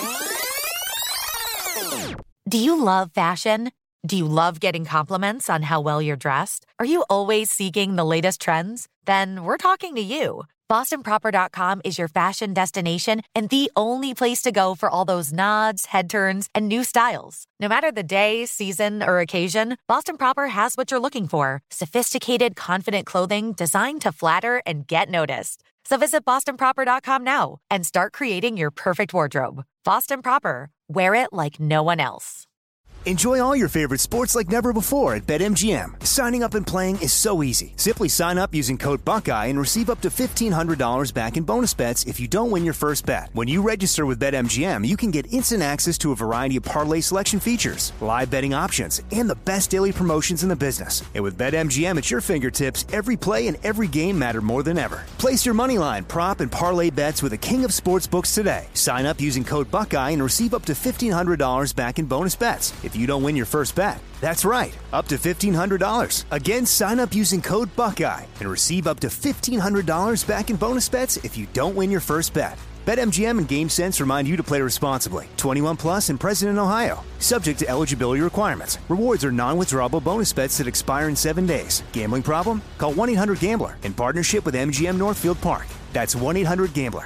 S28: Do you love fashion? Do you love getting compliments on how well you're dressed? Are you always seeking the latest trends? Then we're talking to you. Boston Proper dot com is your fashion destination and the only place to go for all those nods, head turns, and new styles. No matter the day, season, or occasion, Boston Proper has what you're looking for. Sophisticated, confident clothing designed to flatter and get noticed. So visit Boston Proper dot com now and start creating your perfect wardrobe. Boston Proper. Wear it like no one else.
S9: Enjoy all your favorite sports like never before at BetMGM. Signing up and playing is so easy. Simply sign up using code Buckeye and receive up to fifteen hundred dollars back in bonus bets if you don't win your first bet. When you register with BetMGM, you can get instant access to a variety of parlay selection features, live betting options, and the best daily promotions in the business. And with BetMGM at your fingertips, every play and every game matter more than ever. Place your moneyline, prop, and parlay bets with the king of sportsbooks today. Sign up using code Buckeye and receive up to fifteen hundred dollars back in bonus bets if you don't win your first bet. That's right, up to fifteen hundred dollars. Again, sign up using code Buckeye and receive up to fifteen hundred dollars back in bonus bets if you don't win your first bet. BetMGM and GameSense remind you to play responsibly. twenty-one plus and present in Ohio. Subject to eligibility requirements. Rewards are non-withdrawable bonus bets that expire in seven days. Gambling problem? Call one eight hundred gambler in partnership with M G M Northfield Park. That's one eight hundred gambler.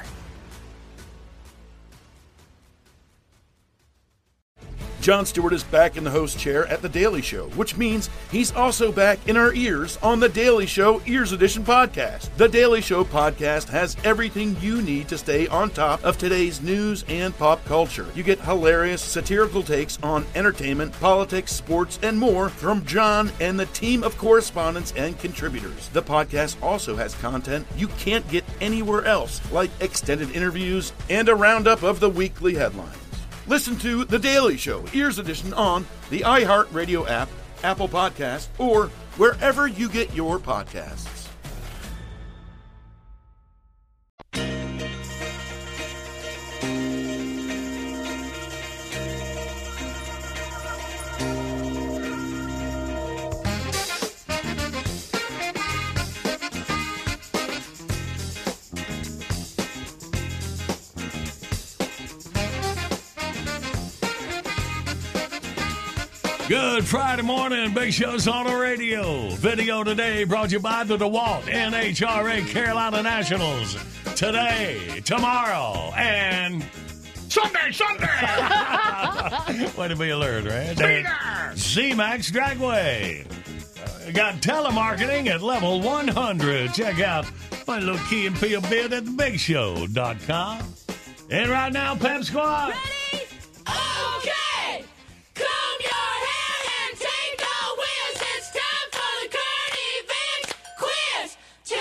S10: Jon Stewart is back in the host chair at The Daily Show, which means he's also back in our ears on The Daily Show Ears Edition podcast. The Daily Show podcast has everything you need to stay on top of today's news and pop culture. You get hilarious, satirical takes on entertainment, politics, sports, and more from Jon and the team of correspondents and contributors. The podcast also has content you can't get anywhere else, like extended interviews and a roundup of the weekly headlines. Listen to The Daily Show, Ears Edition, on the iHeartRadio app, Apple Podcasts, or wherever you get your podcasts.
S6: Good Friday morning, Big Show's on the radio. Video today brought to you by the DeWalt N H R A Carolina Nationals. Today, tomorrow, and
S14: Sunday, Sunday!
S6: Way to be alert, right?
S14: Peter!
S6: Z-Max Dragway. Uh, got telemarketing at level one hundred. Check out my little Key and Peele bid at the big show dot com. And right now, Pep Squad.
S11: Ready? Okay! Comb your hair and take the whiz. It's time for the current event quiz.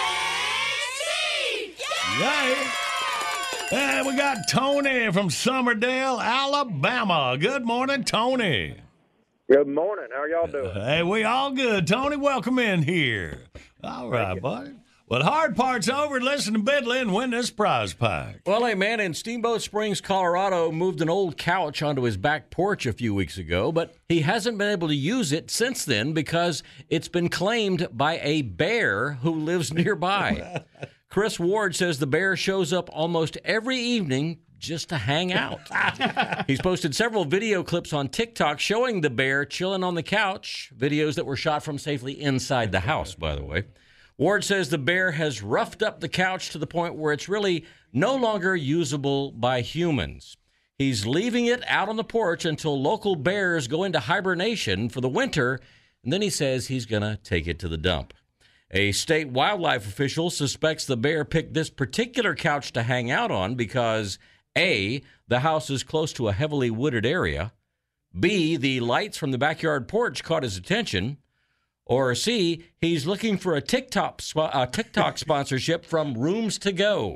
S11: Tennessee!
S6: Yay! And we got Tony from Summerdale, Alabama. Good morning, Tony.
S12: Good morning. How are y'all doing?
S6: Hey, we all good. Tony, welcome in here. All right, buddy. Well, the hard part's over. Listen to Bidley and win this prize pack.
S7: Well, a man in Steamboat Springs, Colorado, moved an old couch onto his back porch a few weeks ago, but he hasn't been able to use it since then because it's been claimed by a bear who lives nearby. Chris Ward says the bear shows up almost every evening just to hang out. He's posted several video clips on TikTok showing the bear chilling on the couch, videos that were shot from safely inside the house, by the way. Ward says the bear has roughed up the couch to the point where it's really no longer usable by humans. He's leaving it out on the porch until local bears go into hibernation for the winter, and then he says he's going to take it to the dump. A state wildlife official suspects the bear picked this particular couch to hang out on because A, the house is close to a heavily wooded area, B, the lights from the backyard porch caught his attention, or C, he's looking for a TikTok uh, TikTok sponsorship from Rooms to Go.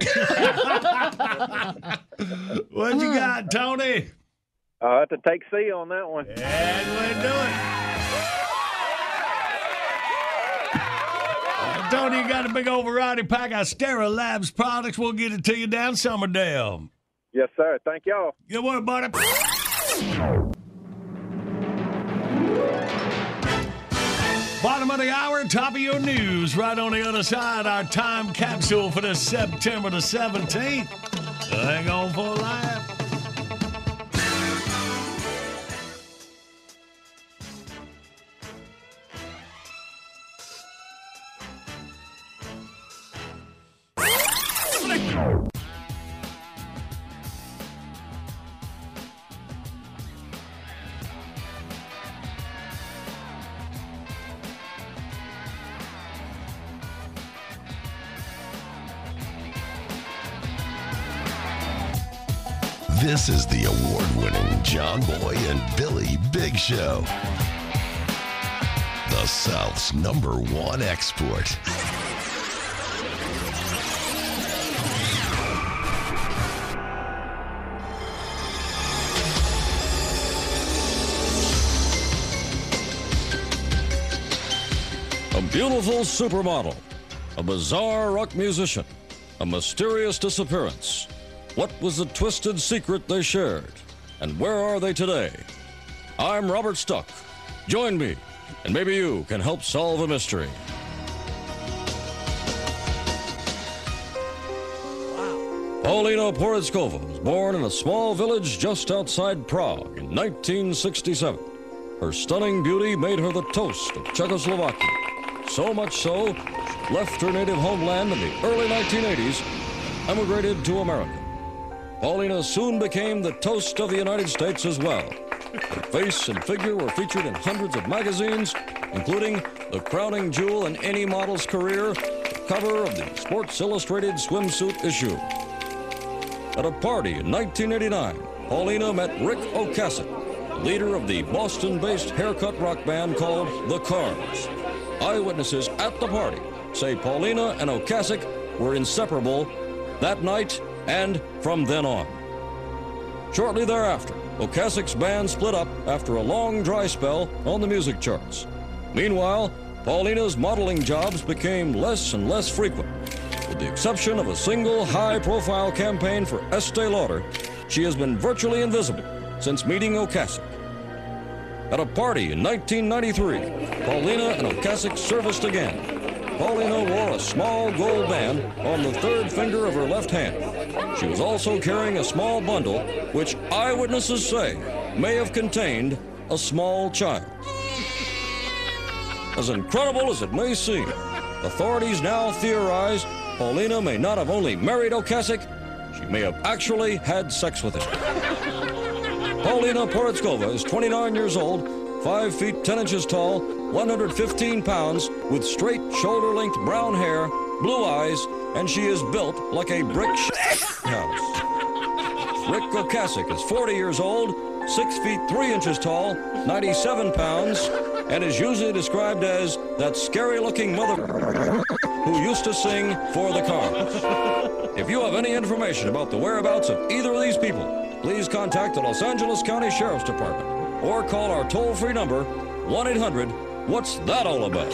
S6: What you got, Tony?
S12: I'll have to take C on that one.
S6: And we'll do it. Uh, Tony, you got a big old variety pack of Stera Labs products. We'll get it to you down Summerdale.
S12: Yes, sir. Thank y'all.
S6: Good work, buddy. Bottom of the hour, top of your news. Right on the other side, our time capsule for this September the seventeenth. Hang on for a laugh.
S5: This is the award-winning John Boy and Billy Big Show. The South's number one export.
S7: A beautiful supermodel, a bizarre rock musician, a mysterious disappearance. What was the twisted secret they shared? And where are they today? I'm Robert Stuck. Join me, and maybe you can help solve a mystery. Paulina Porizkova was born in a small village just outside Prague in nineteen sixty-seven. Her stunning beauty made her the toast of Czechoslovakia. So much so, she left her native homeland in the early nineteen eighties, emigrated to America. Paulina soon became the toast of the United States as well. Her face and figure were featured in hundreds of magazines, including the crowning jewel in any model's career, the cover of the Sports Illustrated swimsuit issue. At a party in nineteen eighty-nine, Paulina met Rick Ocasek, leader of the Boston-based haircut rock band called The Cars. Eyewitnesses at the party say Paulina and Ocasek were inseparable that night and from then on. Shortly thereafter, Ocasek's band split up after a long dry spell on the music charts. Meanwhile, Paulina's modeling jobs became less and less frequent. With the exception of a single high-profile campaign for Estee Lauder, she has been virtually invisible since meeting Ocasek. At a party in nineteen ninety-three, Paulina and Ocasek serviced again. Paulina wore a small gold band on the third finger of her left hand. She was also carrying a small bundle, which eyewitnesses say may have contained a small child. As incredible as it may seem, authorities now theorize Paulina may not have only married Ocasek, she may have actually had sex with him. Paulina Porizkova is twenty-nine years old, five feet ten inches tall, one hundred fifteen pounds, with straight shoulder-length brown hair, blue eyes, and she is built like a brick house. Rick Ocasek is forty years old, six feet three inches tall, ninety-seven pounds, and is usually described as that scary-looking mother who used to sing For the Cars. If you have any information about the whereabouts of either of these people, please contact the Los Angeles County Sheriff's Department or call our toll-free number, one eight hundred, what's that all about?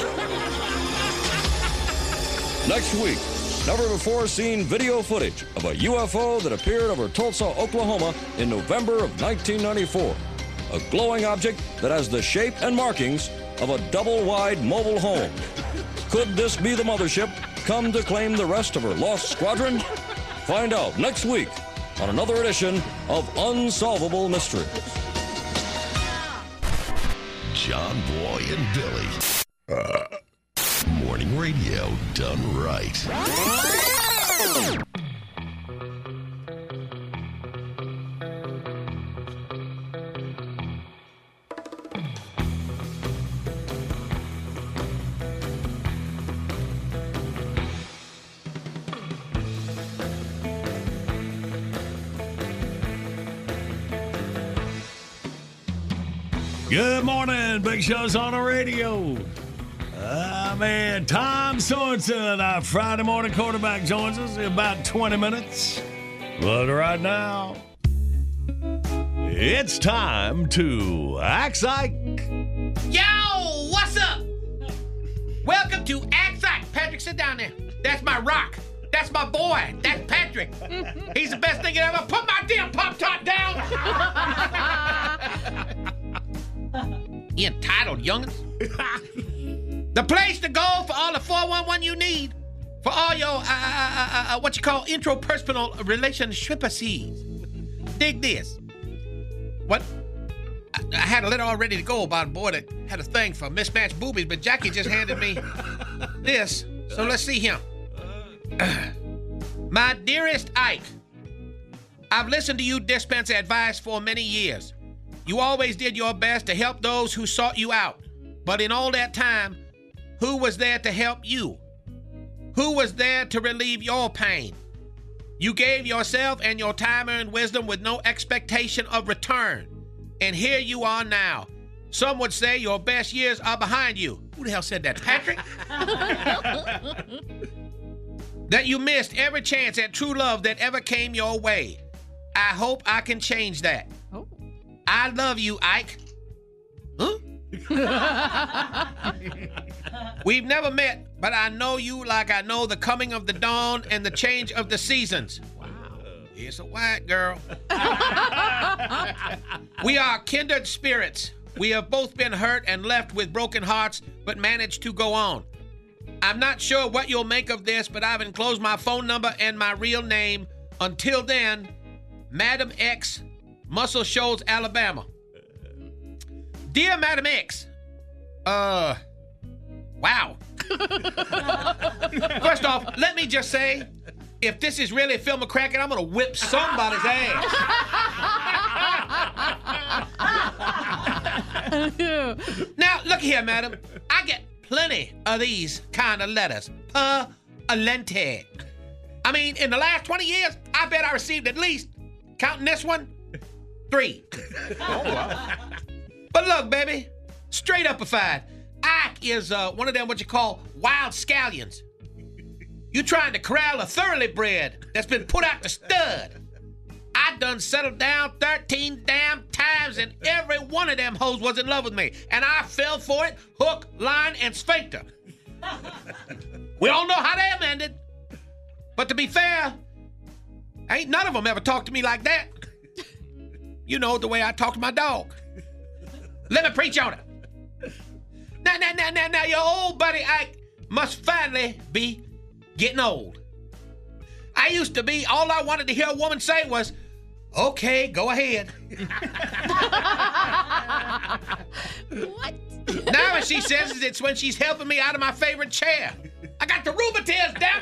S7: Next week, never-before-seen video footage of a U F O that appeared over Tulsa, Oklahoma in November of nineteen ninety-four. A glowing object that has the shape and markings of a double-wide mobile home. Could this be the mothership come to claim the rest of her lost squadron? Find out next week on another edition of Unsolvable Mysteries.
S5: John Boy and Billy. Uh, morning radio done right.
S6: Good morning, Big Show's on the radio. Uh, man, Tom Sorensen, our Friday morning quarterback, joins us in about twenty minutes. But right now, it's time to Act Psych.
S14: Yo, what's up? Welcome to Act Psych. Patrick, sit down there. That's my rock. That's my boy. That's Patrick. He's the best thing that ever. Put my damn Pop-Tart down. You entitled youngins. The place to go for all the four one one you need. For all your, uh, uh, uh, what you call intrapersonal relationships. Dig this. What? I, I had a letter all ready to go about a boy that had a thing for mismatched boobies, but Jackie just handed me this. So let's see here. My dearest Ike, I've listened to you dispense advice for many years. You always did your best to help those who sought you out. But in all that time, who was there to help you? Who was there to relieve your pain? You gave yourself and your time-earned wisdom with no expectation of return. And here you are now. Some would say your best years are behind you. Who the hell said that, Patrick? That you missed every chance at true love that ever came your way. I hope I can change that. Oh. I love you, Ike. Huh? We've never met, but I know you like I know the coming of the dawn and the change of the seasons. Wow. It's a white girl. We are kindred spirits. We have both been hurt and left with broken hearts, but managed to go on. I'm not sure what you'll make of this, but I've enclosed my phone number and my real name. Until then, Madam X, Muscle Shoals, Alabama. Dear Madam X, uh, wow. First off, let me just say, if this is really Phil McCracken, I'm gonna whip somebody's ass. Now, look here, madam. I get plenty of these kind of letters. Per alente. I mean, in the last twenty years, I bet I received at least, counting this one, three. Oh, wow. But look, baby, straight up-ified, Ike is uh, one of them what you call wild scallions. You trying to corral a thoroughly bred that's been put out to stud. I done settled down thirteen damn times, and every one of them hoes was in love with me. And I fell for it, hook, line, and sphincter. We all know how them ended. But to be fair, ain't none of them ever talked to me like that. You know, the way I talk to my dog. Let me preach on it. Now, now, now, now, now, your old buddy Ike must finally be getting old. I used to be, all I wanted to hear a woman say was, okay, go ahead.
S11: What?
S14: Now what she says is it's when she's helping me out of my favorite chair. I got the rheumatiz, damn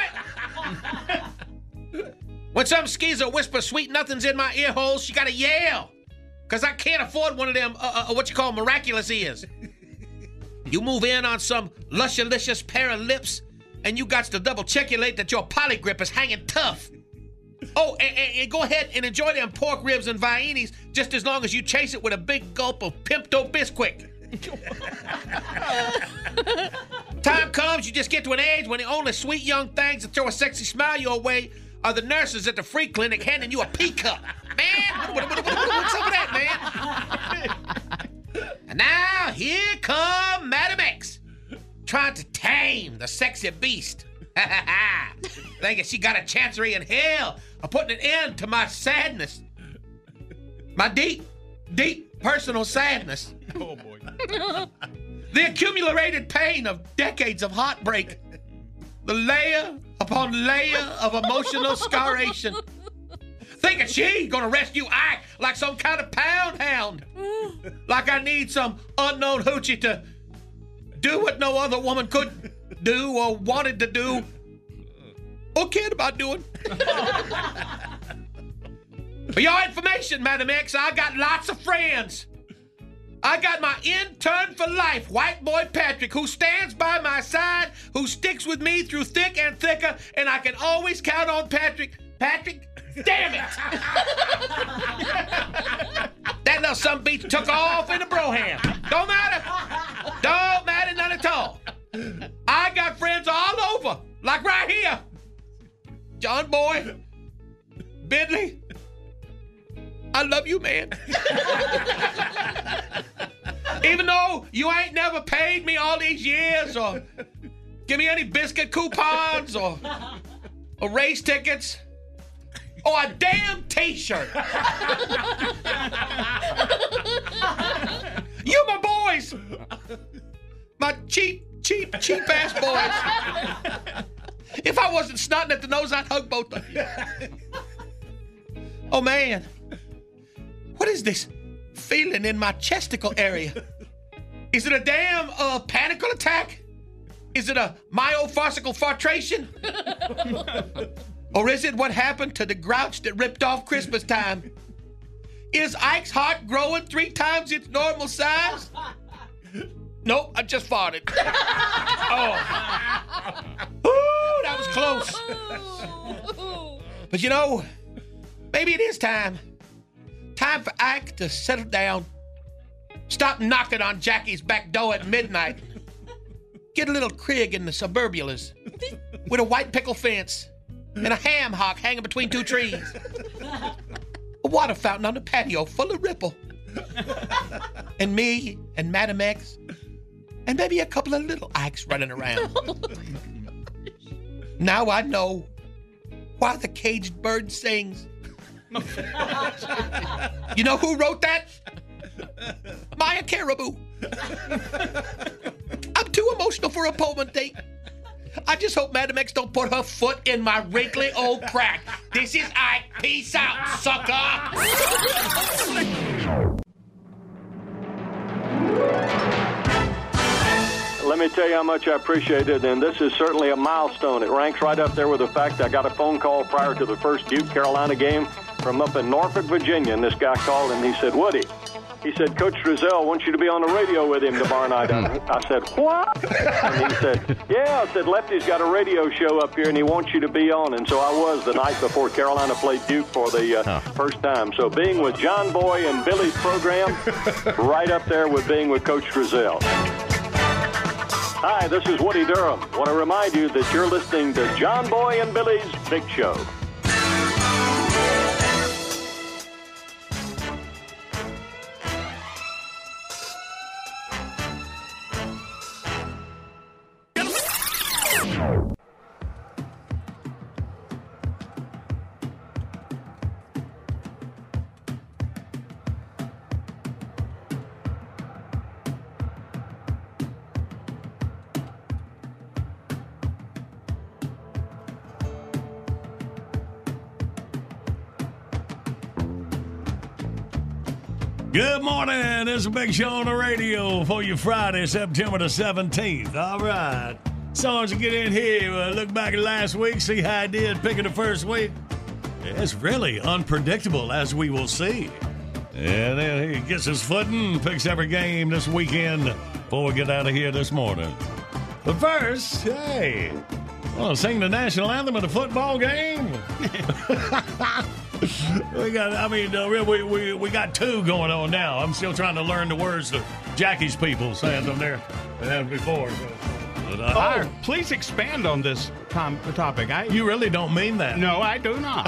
S14: it! When some skeezer whispers sweet nothings in my ear holes, she gotta yell. Cause I can't afford one of them, uh, uh, what you call miraculous ears. You move in on some luscious pair of lips, and you got to double checulate that your poly grip is hanging tough. Oh, and, and, and go ahead and enjoy them pork ribs and viennies just as long as you chase it with a big gulp of Pimpto Bisquick. Time comes, you just get to an age when the only sweet young things that throw a sexy smile your way are the nurses at the free clinic handing you a pea cup. Man, what, what, what, what, what's up with that, man? And now, here come Madam X, trying to tame the sexy beast. Thinking she got a chancery in hell of putting an end to my sadness. My deep, deep personal sadness.
S6: Oh, boy.
S14: The accumulated pain of decades of heartbreak. The layer upon layer of emotional scarration. Thinking she gonna rescue Ike like some kind of pound hound. Like I need some unknown hoochie to do what no other woman could do or wanted to do or cared about doing. For your information, Madam X, I got lots of friends. I got my intern for life, white boy Patrick, who stands by my side, who sticks with me through thick and thicker, and I can always count on Patrick. Patrick? Damn it! That little sumbitch took off in a broham. Don't matter. Don't matter none at all. I got friends all over, like right here. John Boy, Bentley, I love you, man. Even though you ain't never paid me all these years or give me any biscuit coupons or, or race tickets or a damn t-shirt. You my boys. My cheap, cheap, cheap ass boys. If I wasn't snotting at the nose, I'd hug both of you. Oh man. What is this feeling in my chesticle area? Is it a damn uh, panical attack? Is it a myofarcical fartration? Or is it what happened to the grouch that ripped off Christmas time? Is Ike's heart growing three times its normal size? Nope, I just farted. Oh. Ooh, that was close. But you know, maybe it is time. Time for Ike to settle down. Stop knocking on Jackie's back door at midnight. Get a little crib in the suburbulas with a white pickle fence and a ham hock hanging between two trees. A water fountain on the patio full of ripple. And me and Madam X and maybe a couple of little Ikes running around. Now I know why the caged bird sings. You know who wrote that? Maya Caribou. I'm too emotional for a Pullman date. I just hope Madam X don't put her foot in my wrinkly old crack. This is Ike. Peace out, sucker.
S1: Let me tell you how much I appreciate it, and this is certainly a milestone. It ranks right up there with the fact I got a phone call prior to the first Duke Carolina game from up in Norfolk, Virginia, and this guy called and he said, Woody, he said, Coach Drizel wants you to be on the radio with him tomorrow night. I said, what? And he said, yeah, I said, Lefty's got a radio show up here and he wants you to be on. And so I was the night before Carolina played Duke for the uh, huh. first time. So being with John Boy and Billy's program, right up there with being with Coach Drizel. Hi, this is Woody Durham. I want to remind you that you're listening to John Boy and Billy's Big Show.
S6: Good morning. It's a Big Show on the radio for you Friday, September the seventeenth. All right. So to get in here, uh, look back at last week, see how I did picking the first week. It's really unpredictable, as we will see. And then he gets his footing, picks every game this weekend before we get out of here this morning. But first, hey, I want to sing the national anthem at a football game. We got, I mean, uh, we, we we got two going on now. I'm still trying to learn the words to Jackie's people saying them there than before. So, but, uh,
S13: oh, please expand on this tom- topic. I,
S6: you really don't mean that.
S13: No, I do not.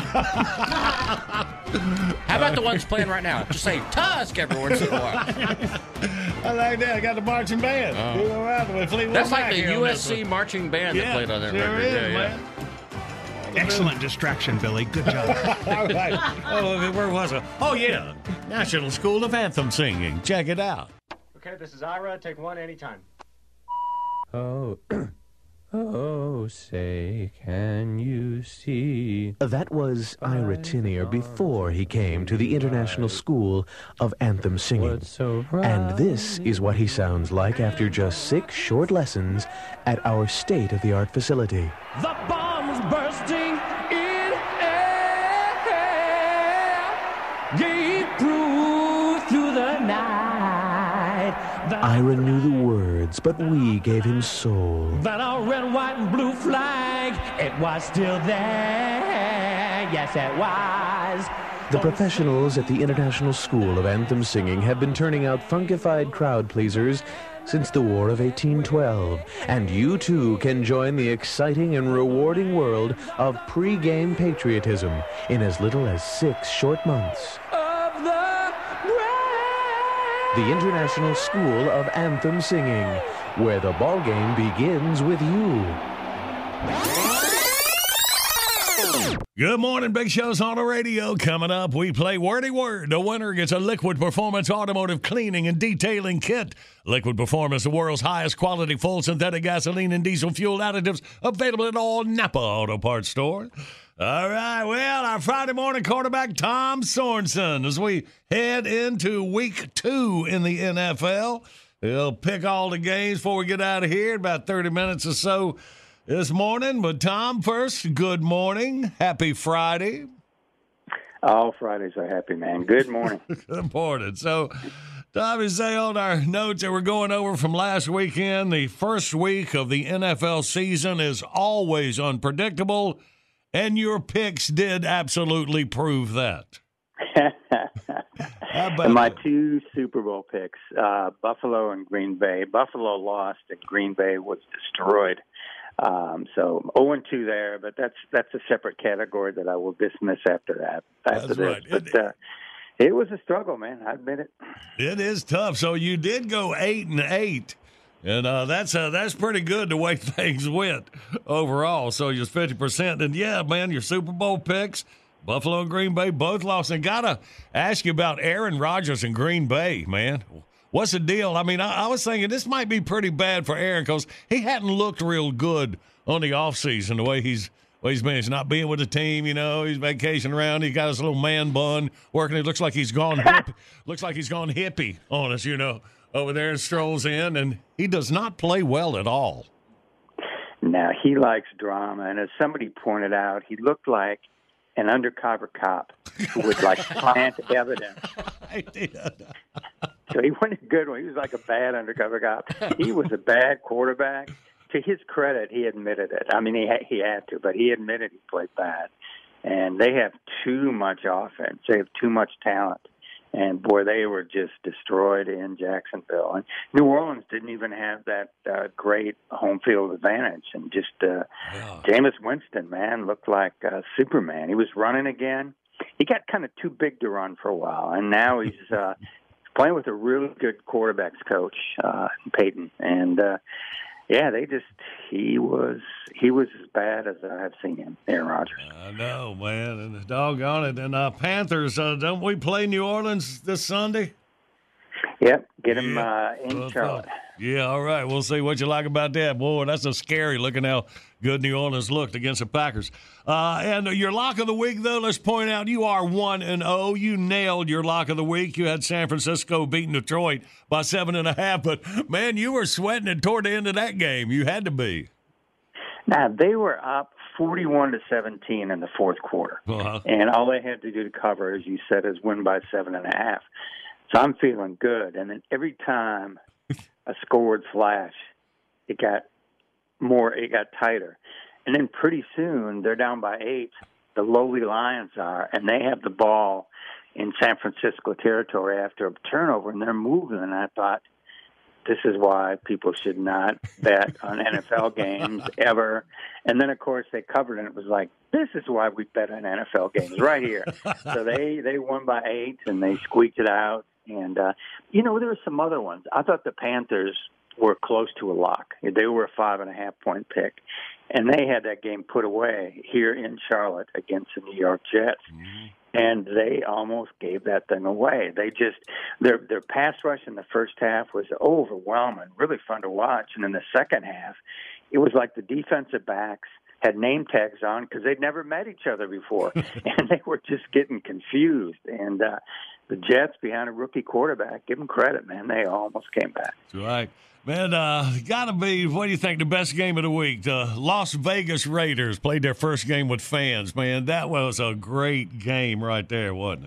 S16: How about the ones playing right now? Just say Tusk every once in a while.
S6: I like that. I got the marching band.
S16: Oh.
S6: All right, with Fleetwood
S16: That's
S6: Mac
S16: like the
S6: here
S16: U S C
S6: on this
S16: marching band
S6: yeah,
S16: that played on that
S6: sure
S16: record.
S6: Is,
S16: yeah,
S6: man.
S16: yeah.
S13: Excellent distraction, Billy. Good job.
S6: All right. Oh, where was it? Oh, yeah. National School of Anthem Singing. Check it out.
S17: Okay, this is Ira. Take one anytime.
S19: Oh, oh, say, can you see?
S20: That was Ira Tinier before he came to the International School of Anthem Singing.
S19: So
S20: and this is what he sounds like after just six short lessons at our state-of-the-art facility.
S11: The bombs bursting in air gave proof through the night.
S20: Ira knew the words, but we gave him soul.
S11: That our red, white, and blue flag, it was still there. Yes, it was.
S20: The professionals at the International School of Anthem Singing have been turning out funkified crowd pleasers since the War of eighteen twelve, and you too can join the exciting and rewarding world of pre-game patriotism in as little as six short months.
S11: Of the
S20: The International School of Anthem Singing, where the ball game begins with you.
S6: Good morning, Big Show's on the radio. Coming up, we play Wordy Word. The winner gets a Liquid Performance automotive cleaning and detailing kit. Liquid Performance, the world's highest quality full synthetic gasoline and diesel fuel additives, available at all Napa Auto Parts stores. All right, well, our Friday morning quarterback, Tom Sorensen, as we head into week two in the N F L. He'll pick all the games before we get out of here in about thirty minutes or so this morning. But, Tom, first, good morning. Happy Friday.
S21: All Fridays are happy, man. Good morning.
S6: Good morning. So, Tom, you say on our notes that we're going over from last weekend, the first week of the N F L season is always unpredictable and your picks did absolutely prove that. How about
S21: And my
S6: that?
S21: two Super Bowl picks, uh, Buffalo and Green Bay. Buffalo lost, and Green Bay was destroyed. Um, so oh and two there, but that's that's a separate category that I will dismiss after that. After
S6: That's
S21: this.
S6: right.
S21: But uh, it was a struggle, man. I admit it.
S6: It is tough. So you did go eight and eight, and uh, that's uh, that's pretty good the way things went overall. So you're fifty percent, and yeah, man, your Super Bowl picks, Buffalo and Green Bay both lost. And gotta ask you about Aaron Rodgers and Green Bay, man. What's the deal? I mean, I, I was thinking this might be pretty bad for Aaron because he hadn't looked real good on the offseason, the way he's well, he's been. He's not being with the team, you know. He's vacationing around. He's got his little man bun working. It looks like he's gone hippie. Looks like he's gone hippie on us, you know, over there and strolls in. And he does not play well at all.
S21: Now, he likes drama. And as somebody pointed out, he looked like an undercover cop who would, like, plant evidence.
S6: I did.
S21: So he wasn't a good one. He was like a bad undercover cop. He was a bad quarterback. To his credit, he admitted it. I mean, he ha- he had to, but he admitted he played bad. And they have too much offense. They have too much talent. And, boy, they were just destroyed in Jacksonville. And New Orleans didn't even have that uh, great home field advantage. And just uh,
S6: Yeah.
S21: Jameis Winston, man, looked like uh, Superman. He was running again. He got kind of too big to run for a while. And now he's uh, playing with a really good quarterbacks coach, uh, Peyton. And, uh, yeah, they just he was he was as bad as I have seen him, Aaron Rodgers.
S6: I know, man. And doggone it. And uh, Panthers, uh, don't we play New Orleans this Sunday?
S21: Yep, get him
S6: Yeah.
S21: uh, in
S6: Well,
S21: Charlotte.
S6: Yeah, all right. We'll see what you like about that. Boy, that's so scary looking how good New Orleans looked against the Packers. Uh, and your lock of the week, though, let's point out you are one and oh. You nailed your lock of the week. You had San Francisco beating Detroit by seven and a half. But, man, you were sweating it toward the end of that game. You had to be.
S21: Now, they were up forty-one to seventeen in the fourth quarter.
S6: Uh-huh.
S21: And all they had to do to cover, as you said, is win by seven and a half. So I'm feeling good. And then every time a score would flash, it got more, it got tighter. And then pretty soon they're down by eight. The lowly Lions are, and they have the ball in San Francisco territory after a turnover, and they're moving. And I thought, this is why people should not bet on N F L games ever. And then, of course, they covered, and it was like, this is why we bet on N F L games right here. So they, they won by eight, and they squeaked it out. And, uh, you know, there were some other ones. I thought the Panthers were close to a lock. They were a five-and-a-half point pick. And they had that game put away here in Charlotte against the New York Jets. Mm-hmm. And they almost gave that thing away. They just their their pass rush in the first half was overwhelming, really fun to watch. And in the second half, it was like the defensive backs had name tags on because they'd never met each other before, and they were just getting confused. And uh, the Jets, behind a rookie quarterback, give them credit, man. They almost came back.
S6: That's right. Man, uh, got to be, what do you think, the best game of the week? The Las Vegas Raiders played their first game with fans, man. That was a great game right there, wasn't it?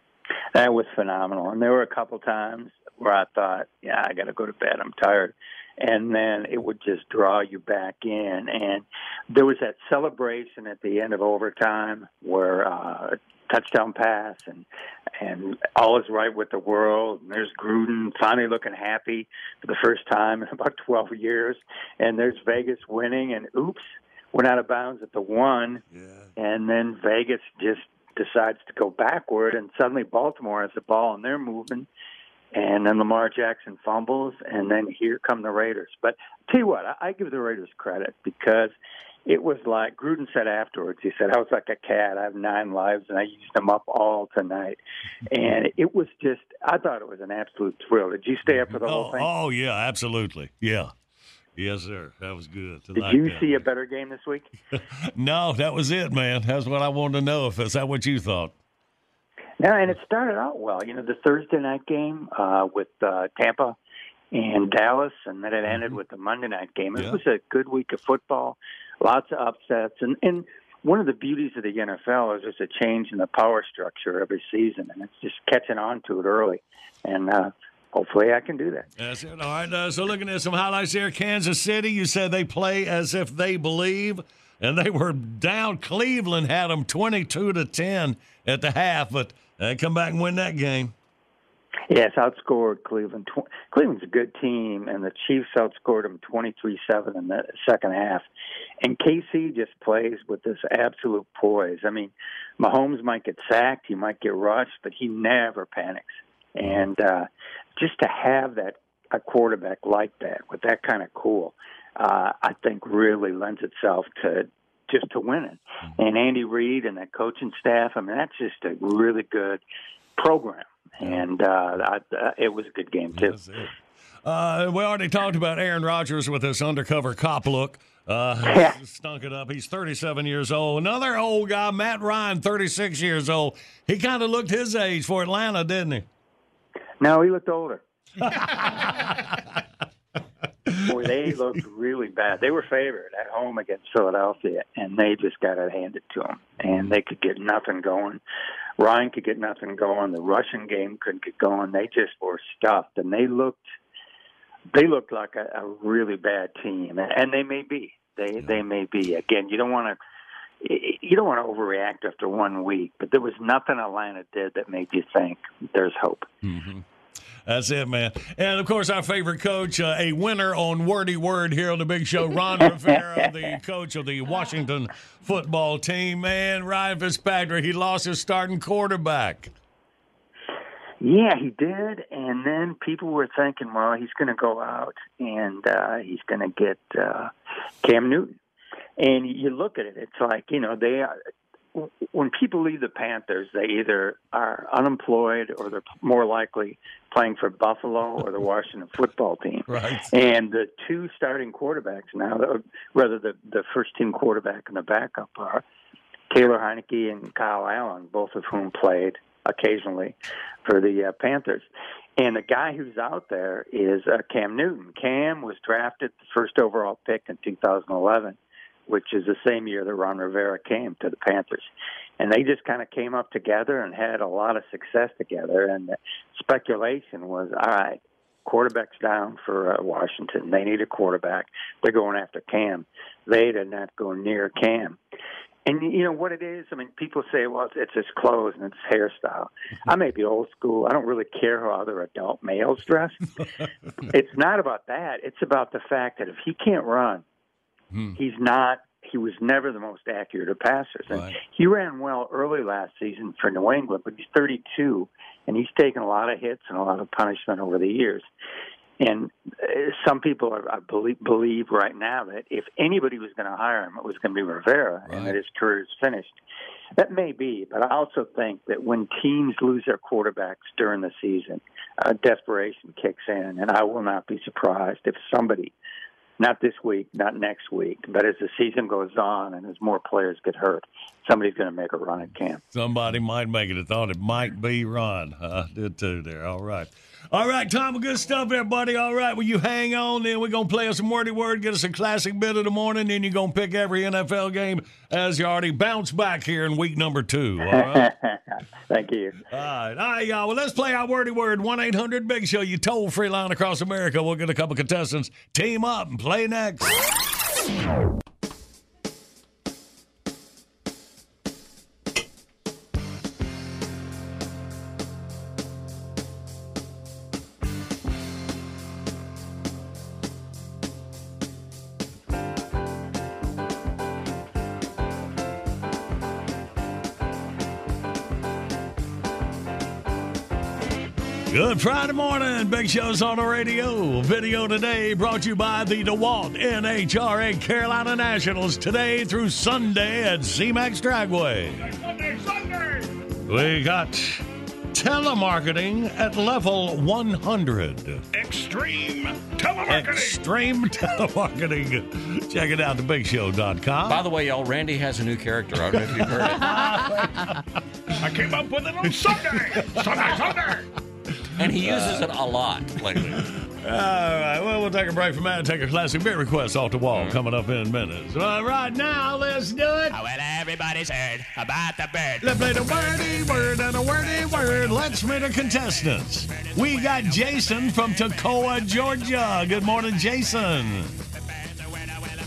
S21: That was phenomenal. And there were a couple times where I thought, yeah, I got to go to bed. I'm tired. And then it would just draw you back in. And there was that celebration at the end of overtime where uh, touchdown pass and and all is right with the world. And there's Gruden finally looking happy for the first time in about twelve years. And there's Vegas winning, and oops, went out of bounds at the one. Yeah. And then Vegas just decides to go backward, and suddenly Baltimore has the ball, and they're moving. And then Lamar Jackson fumbles, and then here come the Raiders. But tell you what, I, I give the Raiders credit because it was like Gruden said afterwards. He said, I was like a cat. I have nine lives, and I used them up all tonight. And it was just, I thought it was an absolute thrill. Did you stay up for the
S6: oh,
S21: whole thing?
S6: Oh, yeah, absolutely. Yeah. Yes, sir. That was good.
S21: Did you that. see a better game this week?
S6: No, that was it, man. That's what I wanted to know. If is that what you thought?
S21: No, and it started out well. You know, the Thursday night game uh, with uh, Tampa and Dallas, and then it ended mm-hmm. with the Monday night game. It yeah. was a good week of football, lots of upsets. And, and one of the beauties of the N F L is there's a change in the power structure every season, and it's just catching on to it early. And uh, hopefully I can do that.
S6: That's it. All right, uh, so looking at some highlights here. Kansas City, you said they play as if they believe. and they were down. Cleveland had them twenty-two to ten at the half, but they come back and win that game.
S21: Yes, outscored Cleveland. Tw- Cleveland's a good team, and the Chiefs outscored them twenty-three seven in the second half. And K C just plays with this absolute poise. I mean, Mahomes might get sacked, he might get rushed, but he never panics. And uh, just to have that a quarterback like that with that kind of cool, uh, I think really lends itself to just to winning. And Andy Reid and that coaching staff, I mean, that's just a really good program. And uh, I, uh, it was a good game, too.
S6: Uh, we already talked about Aaron Rodgers with this undercover cop look. Uh,
S21: yeah.
S6: Stunk it up. He's thirty-seven years old. Another old guy, Matt Ryan, thirty-six years old. He kind of looked his age for Atlanta, didn't he?
S21: No, he looked older. Boy, they looked really bad. They were favored at home against Philadelphia, and they just got it handed to them. And they could get nothing going. Ryan could get nothing going. The Russian game couldn't get going. They just were stuffed, and they looked they looked like a, a really bad team, and they may be. They they may be. Again, you don't want to you don't want to overreact after one week, but there was nothing Atlanta did that made you think there's hope.
S6: Mm-hmm. That's it, man. And, of course, our favorite coach, uh, a winner on Wordy Word here on the Big Show, Ron Rivera, the coach of the Washington football team. Man, Ryan Fitzpatrick, he lost his starting quarterback.
S21: Yeah, he did. And then people were thinking, well, he's going to go out and uh, he's going to get uh, Cam Newton. And you look at it, it's like, you know, they are – when people leave the Panthers, they either are unemployed or they're more likely playing for Buffalo or the Washington football team.
S6: Right.
S21: And the two starting quarterbacks now, rather the, the first-team quarterback and the backup are Taylor Heineke and Kyle Allen, both of whom played occasionally for the uh, Panthers. And the guy who's out there is uh, Cam Newton. Cam was drafted the first overall pick in two thousand eleven. Which is the same year that Ron Rivera came to the Panthers. And they just kind of came up together and had a lot of success together. And the speculation was, all right, quarterback's down for uh, Washington. They need a quarterback. They're going after Cam. They did not go near Cam. And you know what it is? I mean, people say, well, it's, it's his clothes and it's his hairstyle. I may be old school. I don't really care how other adult males dress. It's not about that. It's about the fact that if he can't run, he's not, he was never the most accurate of passers. And
S6: right.
S21: He ran well early last season for New England, but he's thirty-two, and he's taken a lot of hits and a lot of punishment over the years. And some people are, I believe, believe right now that if anybody was going to hire him, it was going to be Rivera, right. And that his career is finished. That may be, but I also think that when teams lose their quarterbacks during the season, uh, desperation kicks in, and I will not be surprised if somebody, not this week, not next week, but as the season goes on and as more players get hurt, somebody's going to make a run at Cam.
S6: Somebody might make it. I thought it might be Ron. I did too there. All right. All right, Tom, good stuff there, buddy. All right, well, you hang on, then we're going to play us some Wordy Word, get us a classic bit of the morning, then you're going to pick every N F L game as you already bounce back here in week number two. All right?
S21: Thank you.
S6: All right. All right, y'all. Well, let's play our Wordy Word. one eight hundred big show, you toll-free line across America. We'll get a couple contestants. Team up and play next. Good Friday morning. Big Show's on the radio. Video today brought to you by the DeWalt N H R A Carolina Nationals today through Sunday at C MAX Dragway.
S13: Sunday, Sunday!
S6: We got telemarketing at level one hundred.
S13: Extreme telemarketing.
S6: Extreme telemarketing. Check it out, the big show dot com.
S16: By the way, y'all, Randy has a new character. I don't know if you've heard it.
S13: I came up with it on Sunday. Sunday, Sunday.
S16: And he uses it a lot lately.
S6: All right, well, we'll take a break from that and take a classic beer request off the wall mm-hmm. coming up in minutes. All right, now let's do it.
S11: Oh, well, everybody's heard about the bird.
S6: Let's play the wordy word and a wordy word. Let's meet the contestants. We got Jason from Toccoa, Georgia. Good morning, Jason.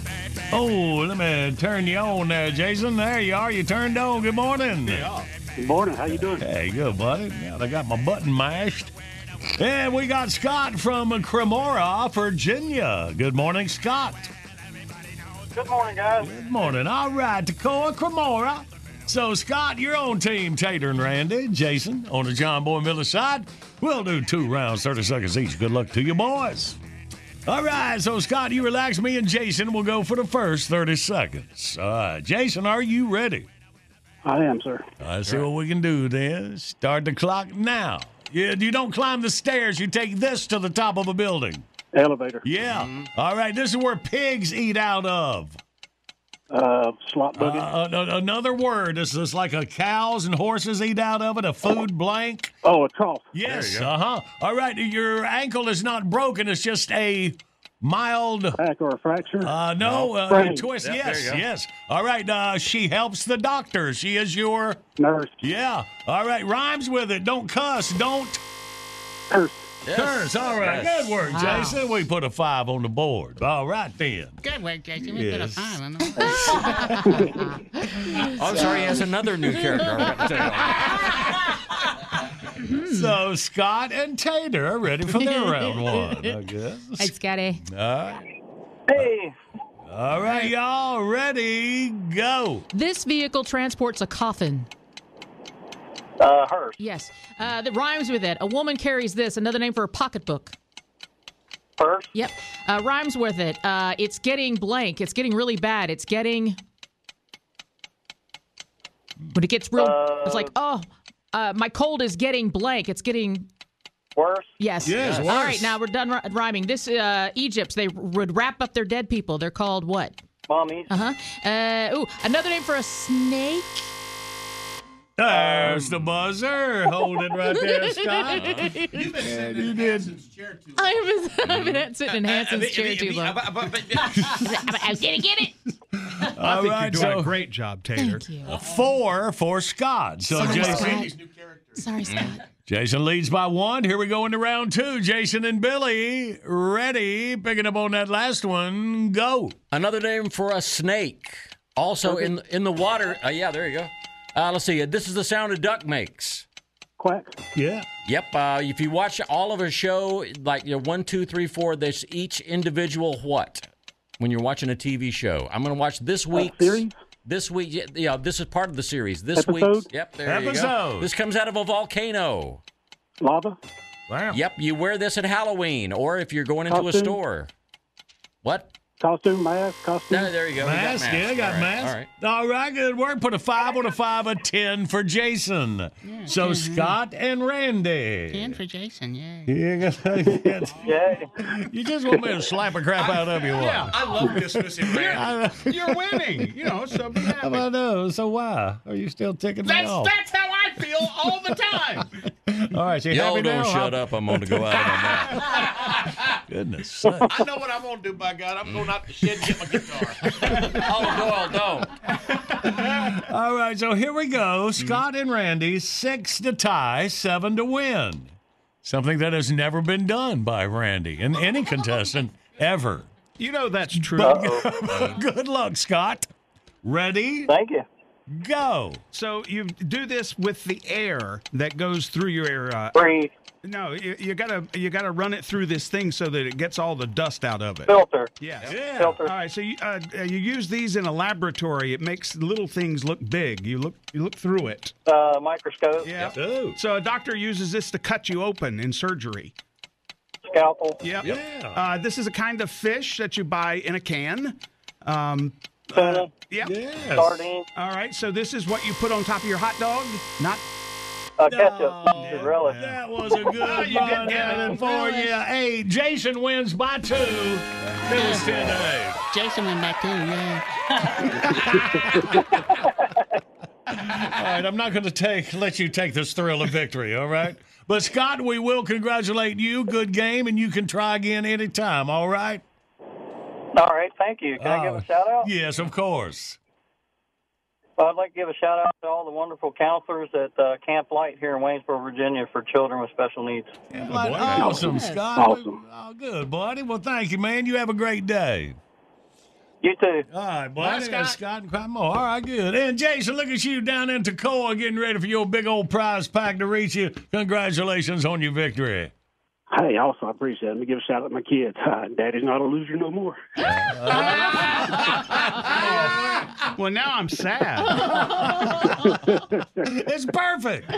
S6: Oh, let me turn you on there, Jason. There you are. You turned on. Good morning.
S2: Yeah. Good morning. How you doing?
S6: Hey, good, buddy. Now I got my button mashed. And we got Scott from Cremora, Virginia. Good morning, Scott.
S12: Good morning, guys.
S6: Good morning. All right, Toccoa, Cremora. So, Scott, you're on Team Tater and Randy. Jason, on the John Boy and Billy side. We'll do two rounds, thirty seconds each. Good luck to you, boys. All right, so, Scott, you relax. Me and Jason will go for the first thirty seconds. All right, Jason, are you ready?
S2: I am, sir.
S6: Let's see what we can do then. Start the clock now. Yeah, you don't climb the stairs. You take this to the top of a building.
S2: Elevator.
S6: Yeah. Mm-hmm. All right, this is where pigs eat out of.
S2: Uh, slot bucket.
S6: Uh, uh, another word. This is like a cows and horses eat out of it. A food blank.
S2: Oh, a trough.
S6: Yes. Uh huh. All right. Your ankle is not broken. It's just a mild
S2: crack or a fracture.
S6: Uh, no.
S2: no.
S6: Uh, twist. Yep, yes. Yes. All right. Uh, she helps the doctor. She is your
S2: nurse.
S6: Yeah. All right. Rhymes with it. Don't cuss. Don't
S2: curse.
S6: Yes. Curse. All right. Yes. Good work, wow. Jason. We put a five on the board. All right, then.
S3: Good work, Jason. We yes. put a five on the board.
S16: Oh, I'm sorry. He has another new character. I've got to tell you.
S6: So, Scott and Tater are ready for their round one, I guess.
S15: Hey, Scotty.
S6: All right.
S12: Hey.
S6: All right, y'all. Ready? Go.
S15: This vehicle transports a coffin.
S12: Uh, hearse.
S15: Yes. Uh, that rhymes with it. A woman carries this. Another name for a pocketbook.
S12: Purse.
S15: Yep. Uh, rhymes with it. Uh, it's getting blank. It's getting really bad. It's getting... When it gets real... Uh, it's like, oh, uh, my cold is getting blank. It's getting...
S12: Worse?
S15: Yes.
S6: Yes, worse.
S15: All right, now we're done r- rhyming. This, uh, Egypt, they would wrap up their dead people. They're called what?
S12: Mummies.
S15: Uh-huh. Uh, ooh, another name for a snake?
S6: There's the buzzer. Hold it right there, Scott.
S13: You've been sitting
S6: you
S13: in
S6: did.
S13: Hanson's chair too long.
S15: I was, I've been sitting in Hanson's chair too long. I was going to get it.
S6: All
S13: think
S6: right,
S13: you're doing
S6: so
S13: a great job, Tater.
S15: Thank you.
S6: a four for Scott. So
S15: Sorry,
S6: Jason,
S15: Scott. Sorry, Scott.
S6: Jason leads by one. Here we go into round two. Jason and Billy, ready. Picking up on that last one. Go.
S16: Another name for a snake. Also in in the water. Uh, yeah, there you go. Uh, let's see. This is the sound a duck makes.
S2: Quack.
S6: Yeah.
S16: Yep. Uh, if you watch all of a show, like you know, one, two, three, four, there's each individual what? When you're watching a T V show. I'm going to watch this week's.
S2: series?
S16: This week, yeah, yeah, this is part of the series. This
S2: Episode?
S16: week's. Yep, there
S6: Episode.
S16: you go. This comes out of a volcano.
S2: Lava.
S6: Wow.
S16: Yep, you wear this at Halloween or if you're going into
S2: Costume.
S16: a store. What?
S2: Costume, mask, costume.
S16: No, there you go. We got
S6: Mask,
S16: mask.
S6: yeah, got
S16: all right,
S6: mask.
S16: All right.
S6: All right, good work. Put a five on a five, a ten for Jason.
S3: Yeah,
S6: so
S3: mhm.
S6: Scott and Randy.
S3: Ten for Jason, yeah.
S6: You,
S12: Yeah.
S6: you just want me to slap a crap out of you.
S13: Yeah,
S6: one.
S13: I love dismissing Randy. You're winning, you know, so be happy.
S6: I know. So why are you still ticking me
S13: That's,
S6: off?
S13: that's how I feel all the time.
S6: All right, so you
S16: Y'all
S6: happy
S16: don't
S6: now?
S16: shut
S6: huh?
S16: up. I'm going to go out on that.
S6: Goodness sakes.
S13: I know what I'm going to do, by God. I'm going out the shed and get my guitar.
S16: Oh, Doyle, don't.
S6: All right, so here we go. Scott and Randy, six to tie, seven to win. Something that has never been done by Randy and any contestant ever.
S13: You know that's true.
S6: But good luck, Scott. Ready?
S12: Thank you.
S6: Go.
S13: So you do this with the air that goes through your. Uh,
S12: Breathe.
S13: no, you, you gotta you gotta run it through this thing so that it gets all the dust out of it.
S12: Filter.
S13: Yes.
S6: Yeah.
S12: Filter.
S13: All right. So you uh, you use these in a laboratory. It makes little things look big. You look you look through it.
S12: Uh, microscope.
S13: Yeah.
S6: Oh.
S13: So a doctor uses this to cut you open in surgery.
S12: Scalpel.
S13: Yep.
S6: Yeah.
S13: Uh, this is a kind of fish that you buy in a can. Um,
S12: Tuna.
S13: uh, yep.
S6: Yes.
S12: Sardine.
S13: All right. So this is what you put on top of your hot dog. Not.
S12: Uh, ketchup.
S6: Oh,
S12: Just relish.
S6: that was a good
S13: Oh, you
S6: run
S13: did get
S6: out
S13: it.
S6: of four. Yeah. Hey, Jason wins by two. It was ten to eight.
S3: Jason went back too, yeah.
S6: All right, I'm not going to take let you take this thrill of victory, all right? But, Scott, we will congratulate you. Good game, and you can try again anytime, all right?
S12: All right. Thank you. Can I give
S6: Uh,
S12: a shout out?
S6: Yes, of course.
S12: Well, I'd like to give a shout out to all the wonderful counselors at uh, Camp Light here in Waynesboro, Virginia for children with special needs.
S6: Yeah, like, awesome, Scott.
S2: Awesome.
S6: Oh, good, buddy. Well, thank you, man. You have a great day.
S12: You too.
S6: All right, boy.
S12: Bye,
S6: Scott.
S12: Scott.
S6: Scott and Cramo. All right, good. And Jason, look at you down in Toccoa getting ready for your big old prize pack to reach you. Congratulations on your victory.
S2: Hey, also, I appreciate it. Let me give a shout out to my kids. Uh, Daddy's not a loser no more.
S13: Well, now I'm sad.
S6: It's perfect.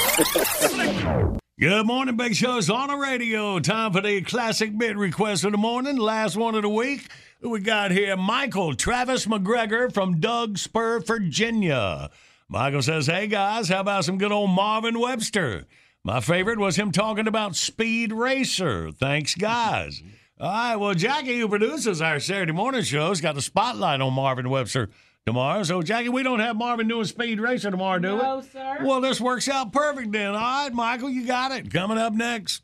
S6: Good morning, Big Show's on the radio. Time for the classic bit request of the morning. Last one of the week. Who we got here? Michael Travis McGregor from Doug Spur, Virginia. Michael says, hey, guys, how about some good old Marvin Webster? My favorite was him talking about Speed Racer. Thanks, guys. All right, well, Jackie, who produces our Saturday morning show, has got the spotlight on Marvin Webster tomorrow. So, Jackie, we don't have Marvin doing Speed Racer tomorrow, do we?
S15: No, sir.
S6: Well, this works out perfect then. All right, Michael, you got it. Coming up next.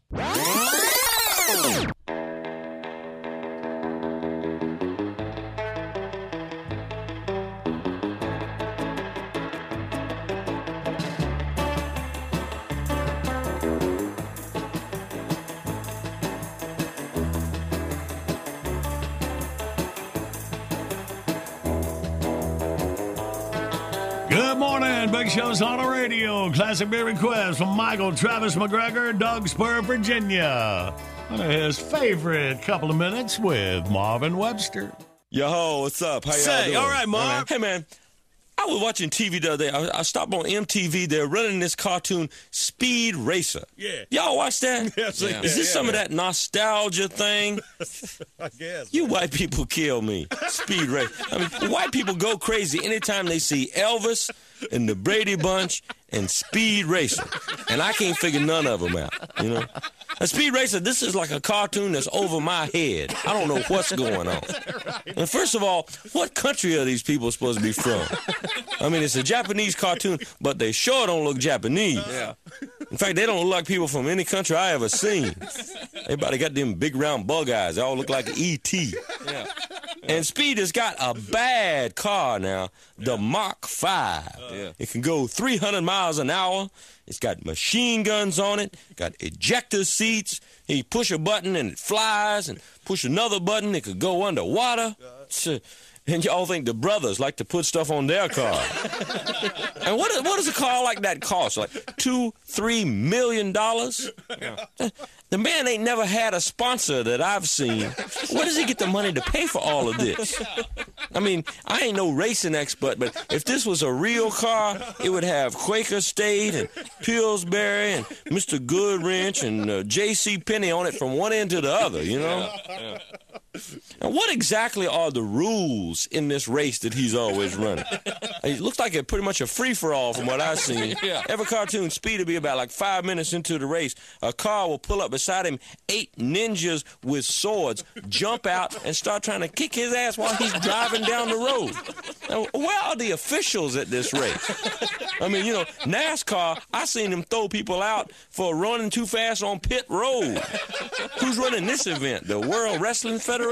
S6: Good morning, Big Show's on the radio. Classic beer request from Michael Travis McGregor, Doug Spur, Virginia. One of his favorite couple of minutes with Marvin Webster.
S8: Yo, what's up? How y'all
S18: Say,
S8: doing?
S18: all right, Marv.
S8: All right. Hey, man. I was watching T V the other day. I, I stopped on M T V. They're running this cartoon, Speed Racer.
S18: Yeah.
S8: Y'all watch that?
S18: Yes,
S8: yeah.
S18: yeah,
S8: Is this
S18: yeah,
S8: some
S18: yeah.
S8: of that nostalgia thing?
S18: I guess.
S8: You white people kill me. Speed Racer. I mean, white people go crazy anytime they see Elvis and the Brady Bunch and Speed Racer. And I can't figure none of them out, you know? A Speed Racer, this is like a cartoon that's over my head. I don't know what's going on. And first of all, what country are these people supposed to be from? I mean, it's a Japanese cartoon, but they sure don't look Japanese.
S18: Yeah.
S8: In fact, they don't look like people from any country I ever seen. Everybody got them big round bug eyes. They all look like E T
S18: Yeah.
S8: And Speed has got a bad car now, the Mach five.
S18: Yeah.
S8: It can go three hundred miles an hour. It's got machine guns on it, got ejector seats. You push a button and it flies, and push another button, it could go underwater. So, and y'all think the brothers like to put stuff on their car. And what, what does a car like that cost? Like two, three million dollars?
S18: Yeah.
S8: The man ain't never had a sponsor that I've seen. Where does he get the money to pay for all of this? I mean, I ain't no racing expert, but if this was a real car, it would have Quaker State and Pillsbury and Mister Goodwrench and uh, J C Penney on it from one end to the other, you know?
S18: Yeah. Yeah.
S8: And what exactly are the rules in this race that he's always running? It looks like a pretty much a free-for-all from what I've seen.
S18: Yeah.
S8: Every cartoon, Speed will be about like five minutes into the race. A car will pull up beside him, eight ninjas with swords jump out and start trying to kick his ass while he's driving down the road. Now, where are the officials at this race? I mean, you know, NASCAR, I seen them throw people out for running too fast on pit road. Who's running this event? The World Wrestling Federation?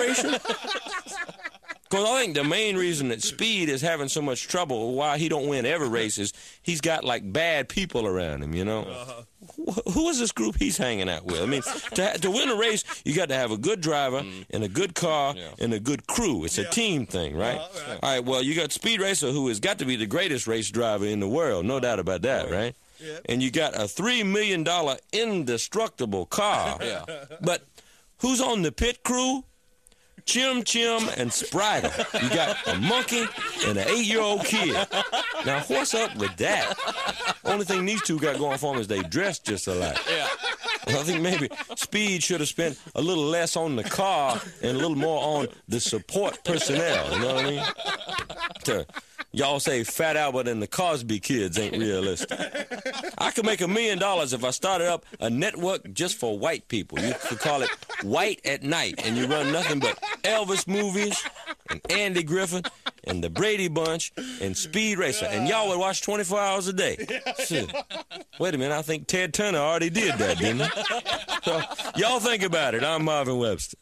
S8: Because I think the main reason that Speed is having so much trouble, why he don't win every race, is he's got, like, bad people around him, you know?
S18: Uh-huh.
S8: Wh- Who is this group he's hanging out with? I mean, to, ha- to win a race, you got to have a good driver
S18: Mm.
S8: and a good car
S18: Yeah.
S8: and a good crew. It's a team thing, right?
S18: Uh-huh, right.
S8: All right, well, you got Speed Racer, who has got to be the greatest race driver in the world, no doubt about that, right?
S18: Yeah.
S8: And you got a three million dollars indestructible car.
S18: Yeah.
S8: But who's on the pit crew? Chim Chim and Sprider. You got a monkey and an eight-year-old kid. Now, what's up with that? Only thing these two got going for them is they dress just alike.
S18: Yeah.
S8: Well, I think maybe Speed should have spent a little less on the car and a little more on the support personnel. You know what I mean? To, y'all say Fat Albert and the Cosby Kids ain't realistic. I could make a million dollars if I started up a network just for white people. You could call it White at Night, and you run nothing but Elvis movies and Andy Griffith and the Brady Bunch and Speed Racer, and y'all would watch twenty-four hours a day. Shit. Wait a minute, I think Ted Turner already did that, didn't he? So, y'all think about it. I'm Marvin Webster.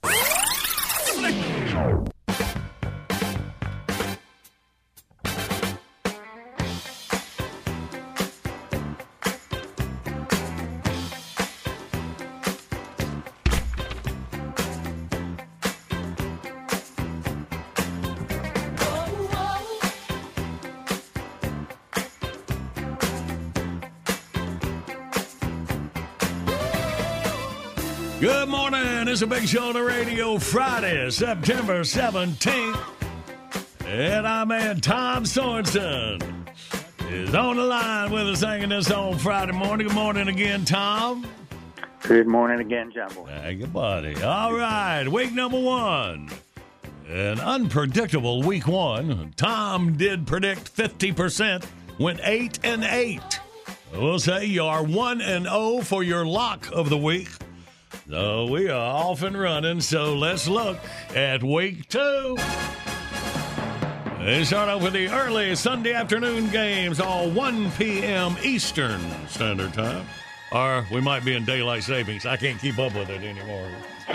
S6: Good morning. It's a Big Show on the radio, Friday, September seventeenth. And our man Tom Sorensen is on the line with us singing this on Friday morning. Good morning again, Tom.
S21: Good morning again, John Boy.
S6: Thank you, buddy. All right, week number one. An unpredictable week one. Tom did predict fifty percent, went eight and eight. We'll say you are one and oh for your lock of the week. So we are off and running, so let's look at week two. They start off with the early Sunday afternoon games, all one p.m. Eastern Standard Time. Or we might be in daylight savings. I can't keep up with it anymore.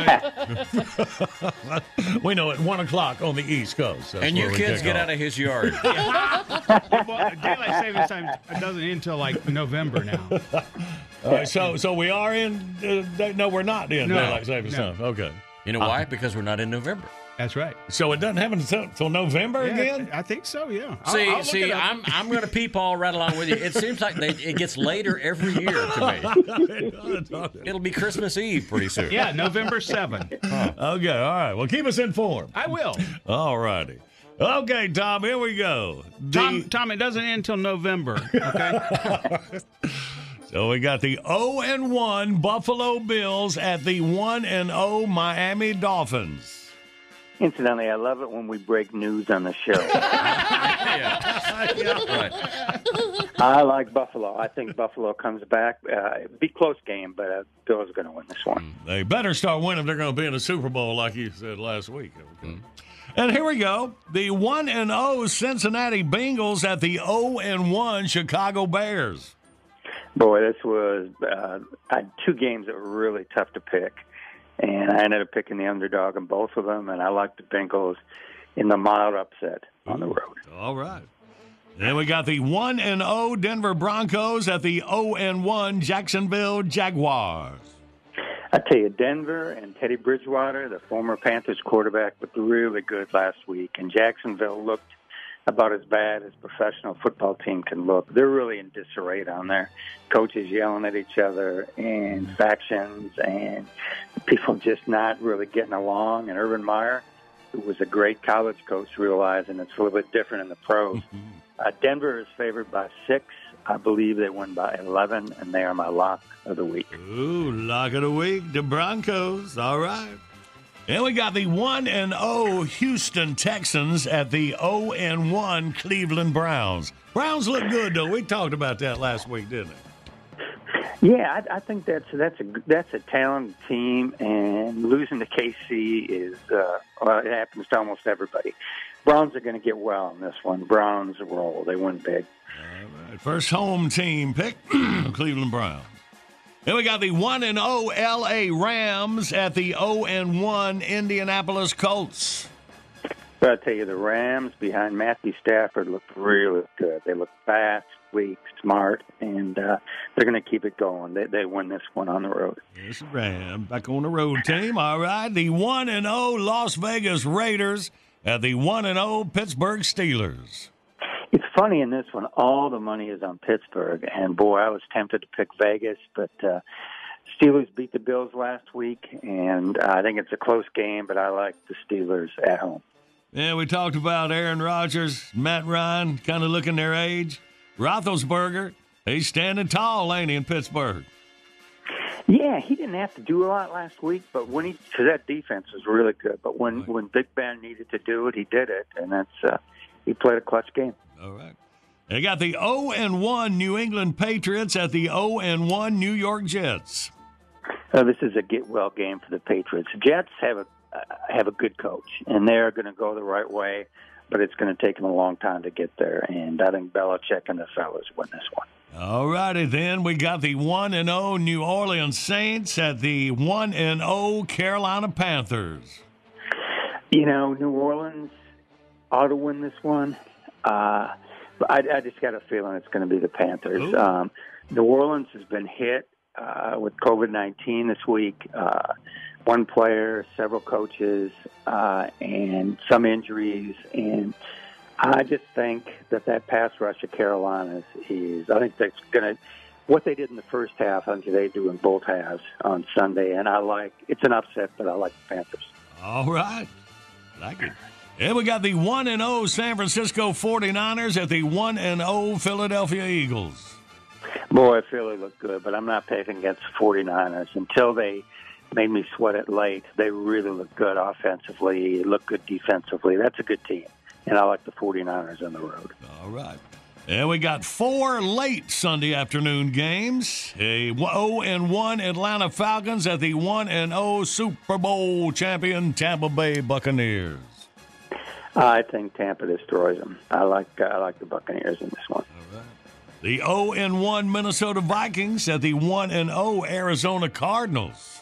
S6: We know at one o'clock on the East Coast. That's
S16: and you
S6: where we
S16: kids
S6: kick
S16: get
S6: off.
S16: out of his yard.
S13: Well, daylight savings time doesn't end until like November now.
S6: All right, so so we are in. Uh, day- no, we're not in
S13: No,
S6: daylight savings
S13: no.
S6: time. Okay.
S16: You know why? Because we're not in November.
S13: That's right.
S6: So it doesn't happen until, until November
S13: Yeah,
S6: again?
S13: I think so. Yeah. I'll-
S16: See,
S13: I'll look
S16: see,
S13: it up.
S16: I'm I'm going to peepaw right along with you. It seems like they, it gets later every year to me. It'll be Christmas Eve pretty soon.
S13: Yeah, November seventh.
S6: Okay, all right. Well, keep us informed.
S13: I will.
S6: All righty. Okay, Tom, here we go. The-
S13: Tom, Tom, it doesn't end until November. Okay.
S6: So we got the oh and one Buffalo Bills at the one and oh Miami Dolphins.
S21: Incidentally, I love it when we break news on the show.
S16: Right.
S21: I like Buffalo. I think Buffalo comes back. Uh, it'd be a close game, but uh, Bills are going to win this one.
S6: They better start winning if they're going to be in the Super Bowl, like you said last week. Okay. And here we go. The one and oh Cincinnati Bengals at the oh and one Chicago Bears.
S21: Boy, this was uh, I had two games that were really tough to pick, and I ended up picking the underdog in both of them, and I like the Bengals in the mild upset on the road.
S6: All right. Then we got the one and oh Denver Broncos at the oh and one Jacksonville Jaguars.
S21: I tell you, Denver and Teddy Bridgewater, the former Panthers quarterback, looked really good last week, and Jacksonville looked about as bad as a professional football team can look. They're really in disarray down there. Coaches yelling at each other and factions and people just not really getting along. And Urban Meyer, who was a great college coach, realizing it's a little bit different in the pros. Uh, Denver is favored by six. I believe they win by eleven, and they are my lock of the week.
S6: Ooh, lock of the week, the Broncos. All right. And we got the one and oh Houston Texans at the oh and one Cleveland Browns. Browns look good, though. We talked about that last week, didn't we?
S21: Yeah, I, I think that's that's a that's a talented team, and losing to K C is uh, well, it happens to almost everybody. Browns are going to get well in this one. Browns roll; they win big.
S6: All right. First home team pick, Cleveland Browns. Then we got the one and oh L A Rams at the oh and one Indianapolis Colts.
S21: But I tell you, the Rams behind Matthew Stafford look really good. They look fast, weak, smart, and uh, they're going to keep it going. They, they win this one on the road.
S6: Yes, Ram back on the road team. All right, the one and oh Las Vegas Raiders at the one and oh Pittsburgh Steelers.
S21: It's funny in this one, all the money is on Pittsburgh, and boy, I was tempted to pick Vegas, but uh, Steelers beat the Bills last week, and I think it's a close game, but I like the Steelers at home.
S6: Yeah, we talked about Aaron Rodgers, Matt Ryan, kind of looking their age. Roethlisberger, he's standing tall, ain't he, in Pittsburgh?
S21: Yeah, he didn't have to do a lot last week, but when he, because that defense was really good, but when, right. when Big Ben needed to do it, he did it, and that's uh, he played a clutch game.
S6: All right. They got the oh and one New England Patriots at the oh and one New York Jets.
S21: Uh, this is a get-well game for the Patriots. Jets have a uh, have a good coach, and they're going to go the right way, but it's going to take them a long time to get there, and I think Belichick and the fellas win this one.
S6: All righty, then. We got the one and oh New Orleans Saints at the one and oh Carolina Panthers.
S21: You know, New Orleans ought to win this one. Uh, but I, I just got a feeling it's going to be the Panthers. Um, New Orleans has been hit uh, with COVID nineteen this week. Uh, one player, several coaches, uh, and some injuries. And I just think that that pass rush of Carolina's is, I think that's going to, what they did in the first half, I think they do in both halves on Sunday. And I like it's an upset, but I like the Panthers.
S6: All right. Like it. And we got the one and oh San Francisco forty-niners at the one and oh Philadelphia Eagles.
S21: Boy, Philly looked good, but I'm not picking against the forty-niners. Until they made me sweat it late, they really looked good offensively, looked good defensively. That's a good team, and I like the forty-niners on the road.
S6: All right. And we got four late Sunday afternoon games. A oh and one Atlanta Falcons at the one and oh Super Bowl champion Tampa Bay Buccaneers.
S21: I think Tampa destroys them. I like uh, I like the Buccaneers in this one.
S6: All right. The oh and one Minnesota Vikings at the one and oh Arizona Cardinals.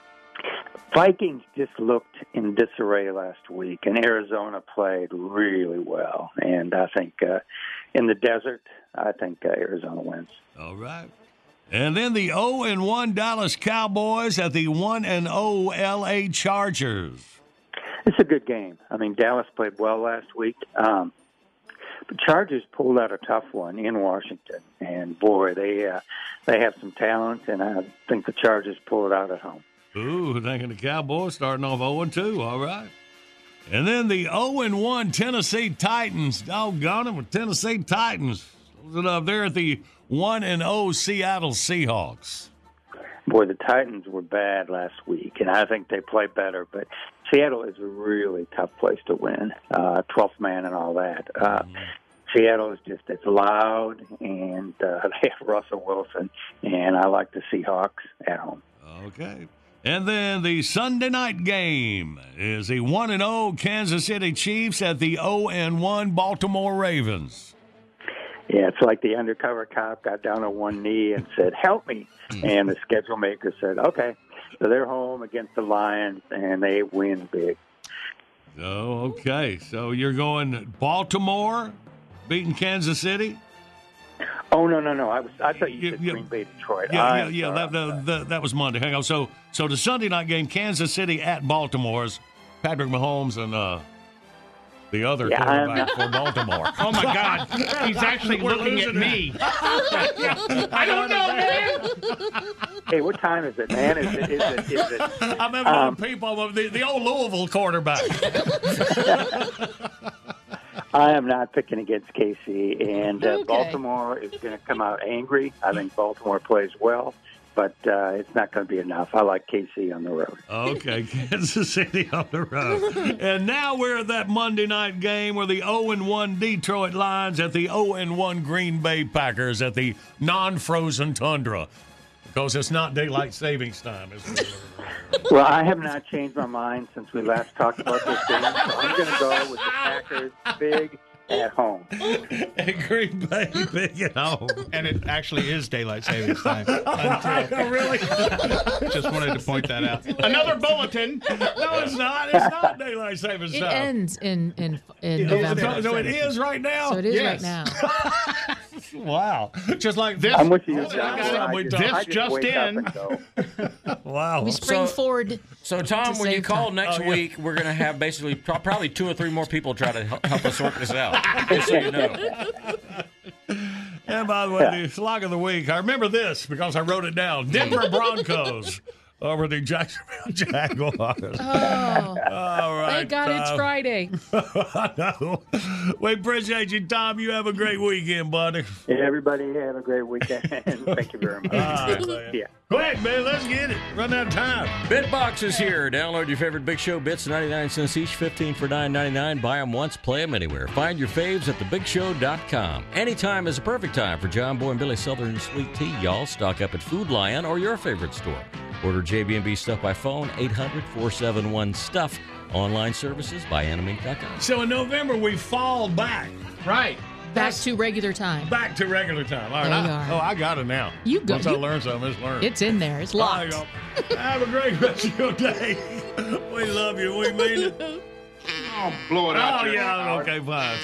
S21: Vikings just looked in disarray last week, and Arizona played really well. And I think uh, in the desert, I think uh, Arizona wins.
S6: All right. And then the oh and one Dallas Cowboys at the one and oh L A Chargers.
S21: It's a good game. I mean, Dallas played well last week. Um, the Chargers pulled out a tough one in Washington, and boy, they uh, they have some talent, and I think the Chargers pull it out at home.
S6: Ooh, thinking the Cowboys starting off oh and two. All right. And then the oh and one Tennessee Titans. Doggone it with Tennessee Titans. Those up there at the one and oh Seattle Seahawks.
S21: Boy, the Titans were bad last week, and I think they play better. But Seattle is a really tough place to win, uh, twelfth man and all that. Uh, Seattle is just, it's loud, and uh, they have Russell Wilson, and I like the Seahawks at home.
S6: Okay. And then the Sunday night game is the one and oh Kansas City Chiefs at the oh and one Baltimore Ravens.
S21: Yeah, it's like the undercover cop got down on one knee and said, help me. And the schedule maker said, okay. So they're home against the Lions, and they win big.
S6: Oh, okay. So you're going Baltimore beating Kansas City?
S21: Oh, no, no, no. I was. I thought you said
S6: yeah,
S21: Green Bay, Detroit.
S6: Yeah, yeah,
S21: I'm
S6: yeah. That, that, that, that was Monday. Hang on. So, so the Sunday night game, Kansas City at Baltimore's Patrick Mahomes and uh, the other
S21: Yeah,
S6: quarterback
S21: I'm-
S6: for Baltimore.
S13: Oh, my God. He's actually
S6: We're
S13: looking at
S6: losing
S13: me.
S6: I
S13: don't know,
S21: man. Hey, what time is it, man? Is it? Is it? Is it
S6: I'm having
S21: um,
S6: people, the, the old Louisville quarterback.
S21: I am not picking against K C, and uh,
S6: Okay.
S21: Baltimore is going to come out angry. I think Baltimore plays well, but uh, it's not going to be enough. I like K C on the road.
S6: Okay, Kansas City on the road. And now we're at that Monday night game where the oh and one Detroit Lions at the oh and one Green Bay Packers at the non-frozen tundra. Because it's not daylight savings time, is it?
S21: Well, I have not changed my mind since we last talked about this game, so I'm going to go with the Packers big at home.
S6: And Green Bay big at home.
S13: And it actually is daylight savings time.
S6: Oh, really?
S13: Just wanted to point that out. Another bulletin.
S6: No, it's not. It's not daylight savings
S15: It
S6: time.
S15: ends in in in
S6: Yeah,
S15: November.
S6: so- so it is right now?
S15: So it is
S6: Yes.
S15: right now.
S6: Wow. Just like
S13: This-
S21: I'm with you.
S6: This
S21: I
S6: we
S21: just-
S6: talked.
S21: I just wake up and go.
S6: Wow.
S15: We spring
S16: So-
S15: forward.
S16: So, Tom,
S15: to
S16: when you
S15: save
S16: call
S15: time.
S16: next
S6: Oh, yeah.
S16: week, we're going to have basically pro- probably two or three more people try to help, help us work this out. Just so you know.
S6: And by the way, the slog of the week, I remember this because I wrote it down. Denver Broncos over the Jacksonville Jaguars.
S15: Oh,
S6: All right.
S15: thank God it's
S6: Tom.
S15: Friday.
S6: I know. We appreciate you, Tom. You have a great weekend, buddy.
S21: Yeah, everybody have a great weekend. Thank you very much.
S6: All right, man.
S21: Yeah.
S6: Quick, man, let's get it. Run out of time.
S16: Bitbox is here. Download your favorite Big Show bits, ninety-nine cents each, fifteen for nine ninety-nine. Buy them once, play them anywhere. Find your faves at the big show dot com. Anytime is a perfect time for John Boy and Billy Southern Sweet Tea, y'all. Stock up at Food Lion or your favorite store. Order J B and B stuff by phone, eight hundred, four seven one, STUFF. Online services by animink dot com.
S6: So in November, we fall back.
S13: Right.
S15: Back to regular time.
S6: Back to regular time. All right.
S15: There you
S6: I,
S15: are.
S6: oh, I got it now.
S15: You go-
S6: Once I
S15: you-
S6: learn something, it's learned.
S15: It's in there. It's
S6: All
S15: locked.
S6: right, y'all. Have a great rest of your day. We love you. We mean it.
S13: Oh, blow it out.
S6: Oh,
S13: there.
S6: yeah. Okay, fine.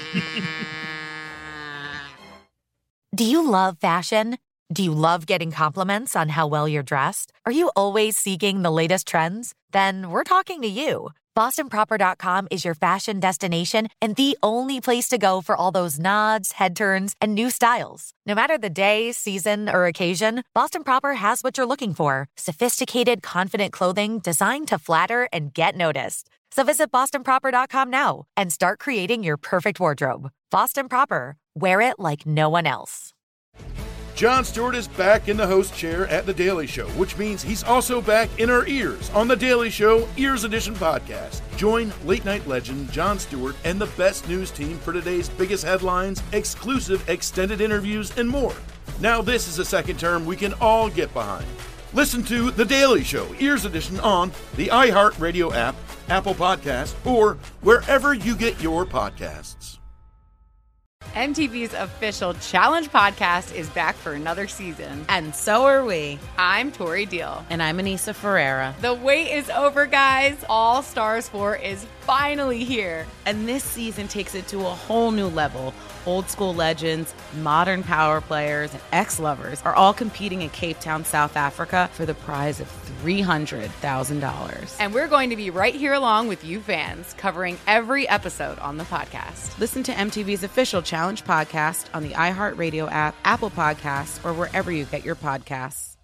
S28: Do you love fashion? Do you love getting compliments on how well you're dressed? Are you always seeking the latest trends? Then we're talking to you. Boston Proper dot com is your fashion destination and the only place to go for all those nods, head turns, and new styles. No matter the day, season, or occasion, Boston Proper has what you're looking for. Sophisticated, confident clothing designed to flatter and get noticed. So visit Boston Proper dot com now and start creating your perfect wardrobe. Boston Proper. Wear it like no one else.
S10: Jon Stewart is back in the host chair at The Daily Show, which means he's also back in our ears on The Daily Show Ears Edition podcast. Join late night legend Jon Stewart and the best news team for today's biggest headlines, exclusive extended interviews, and more. Now this is a second term we can all get behind. Listen to The Daily Show Ears Edition on the iHeartRadio app, Apple Podcasts, or wherever you get your podcasts.
S4: M T V's official Challenge podcast is back for another season.
S18: And so are we.
S4: I'm Tori Deal.
S18: And I'm Anissa Ferreira.
S4: The wait is over, guys. All Stars four is finally here.
S18: And this season takes it to a whole new level. Old school legends, modern power players, and ex-lovers are all competing in Cape Town, South Africa for the prize of three hundred thousand dollars.
S4: And we're going to be right here along with you fans, covering every episode on the podcast.
S18: Listen to M T V's official Challenge podcast on the iHeartRadio app, Apple Podcasts, or wherever you get your podcasts.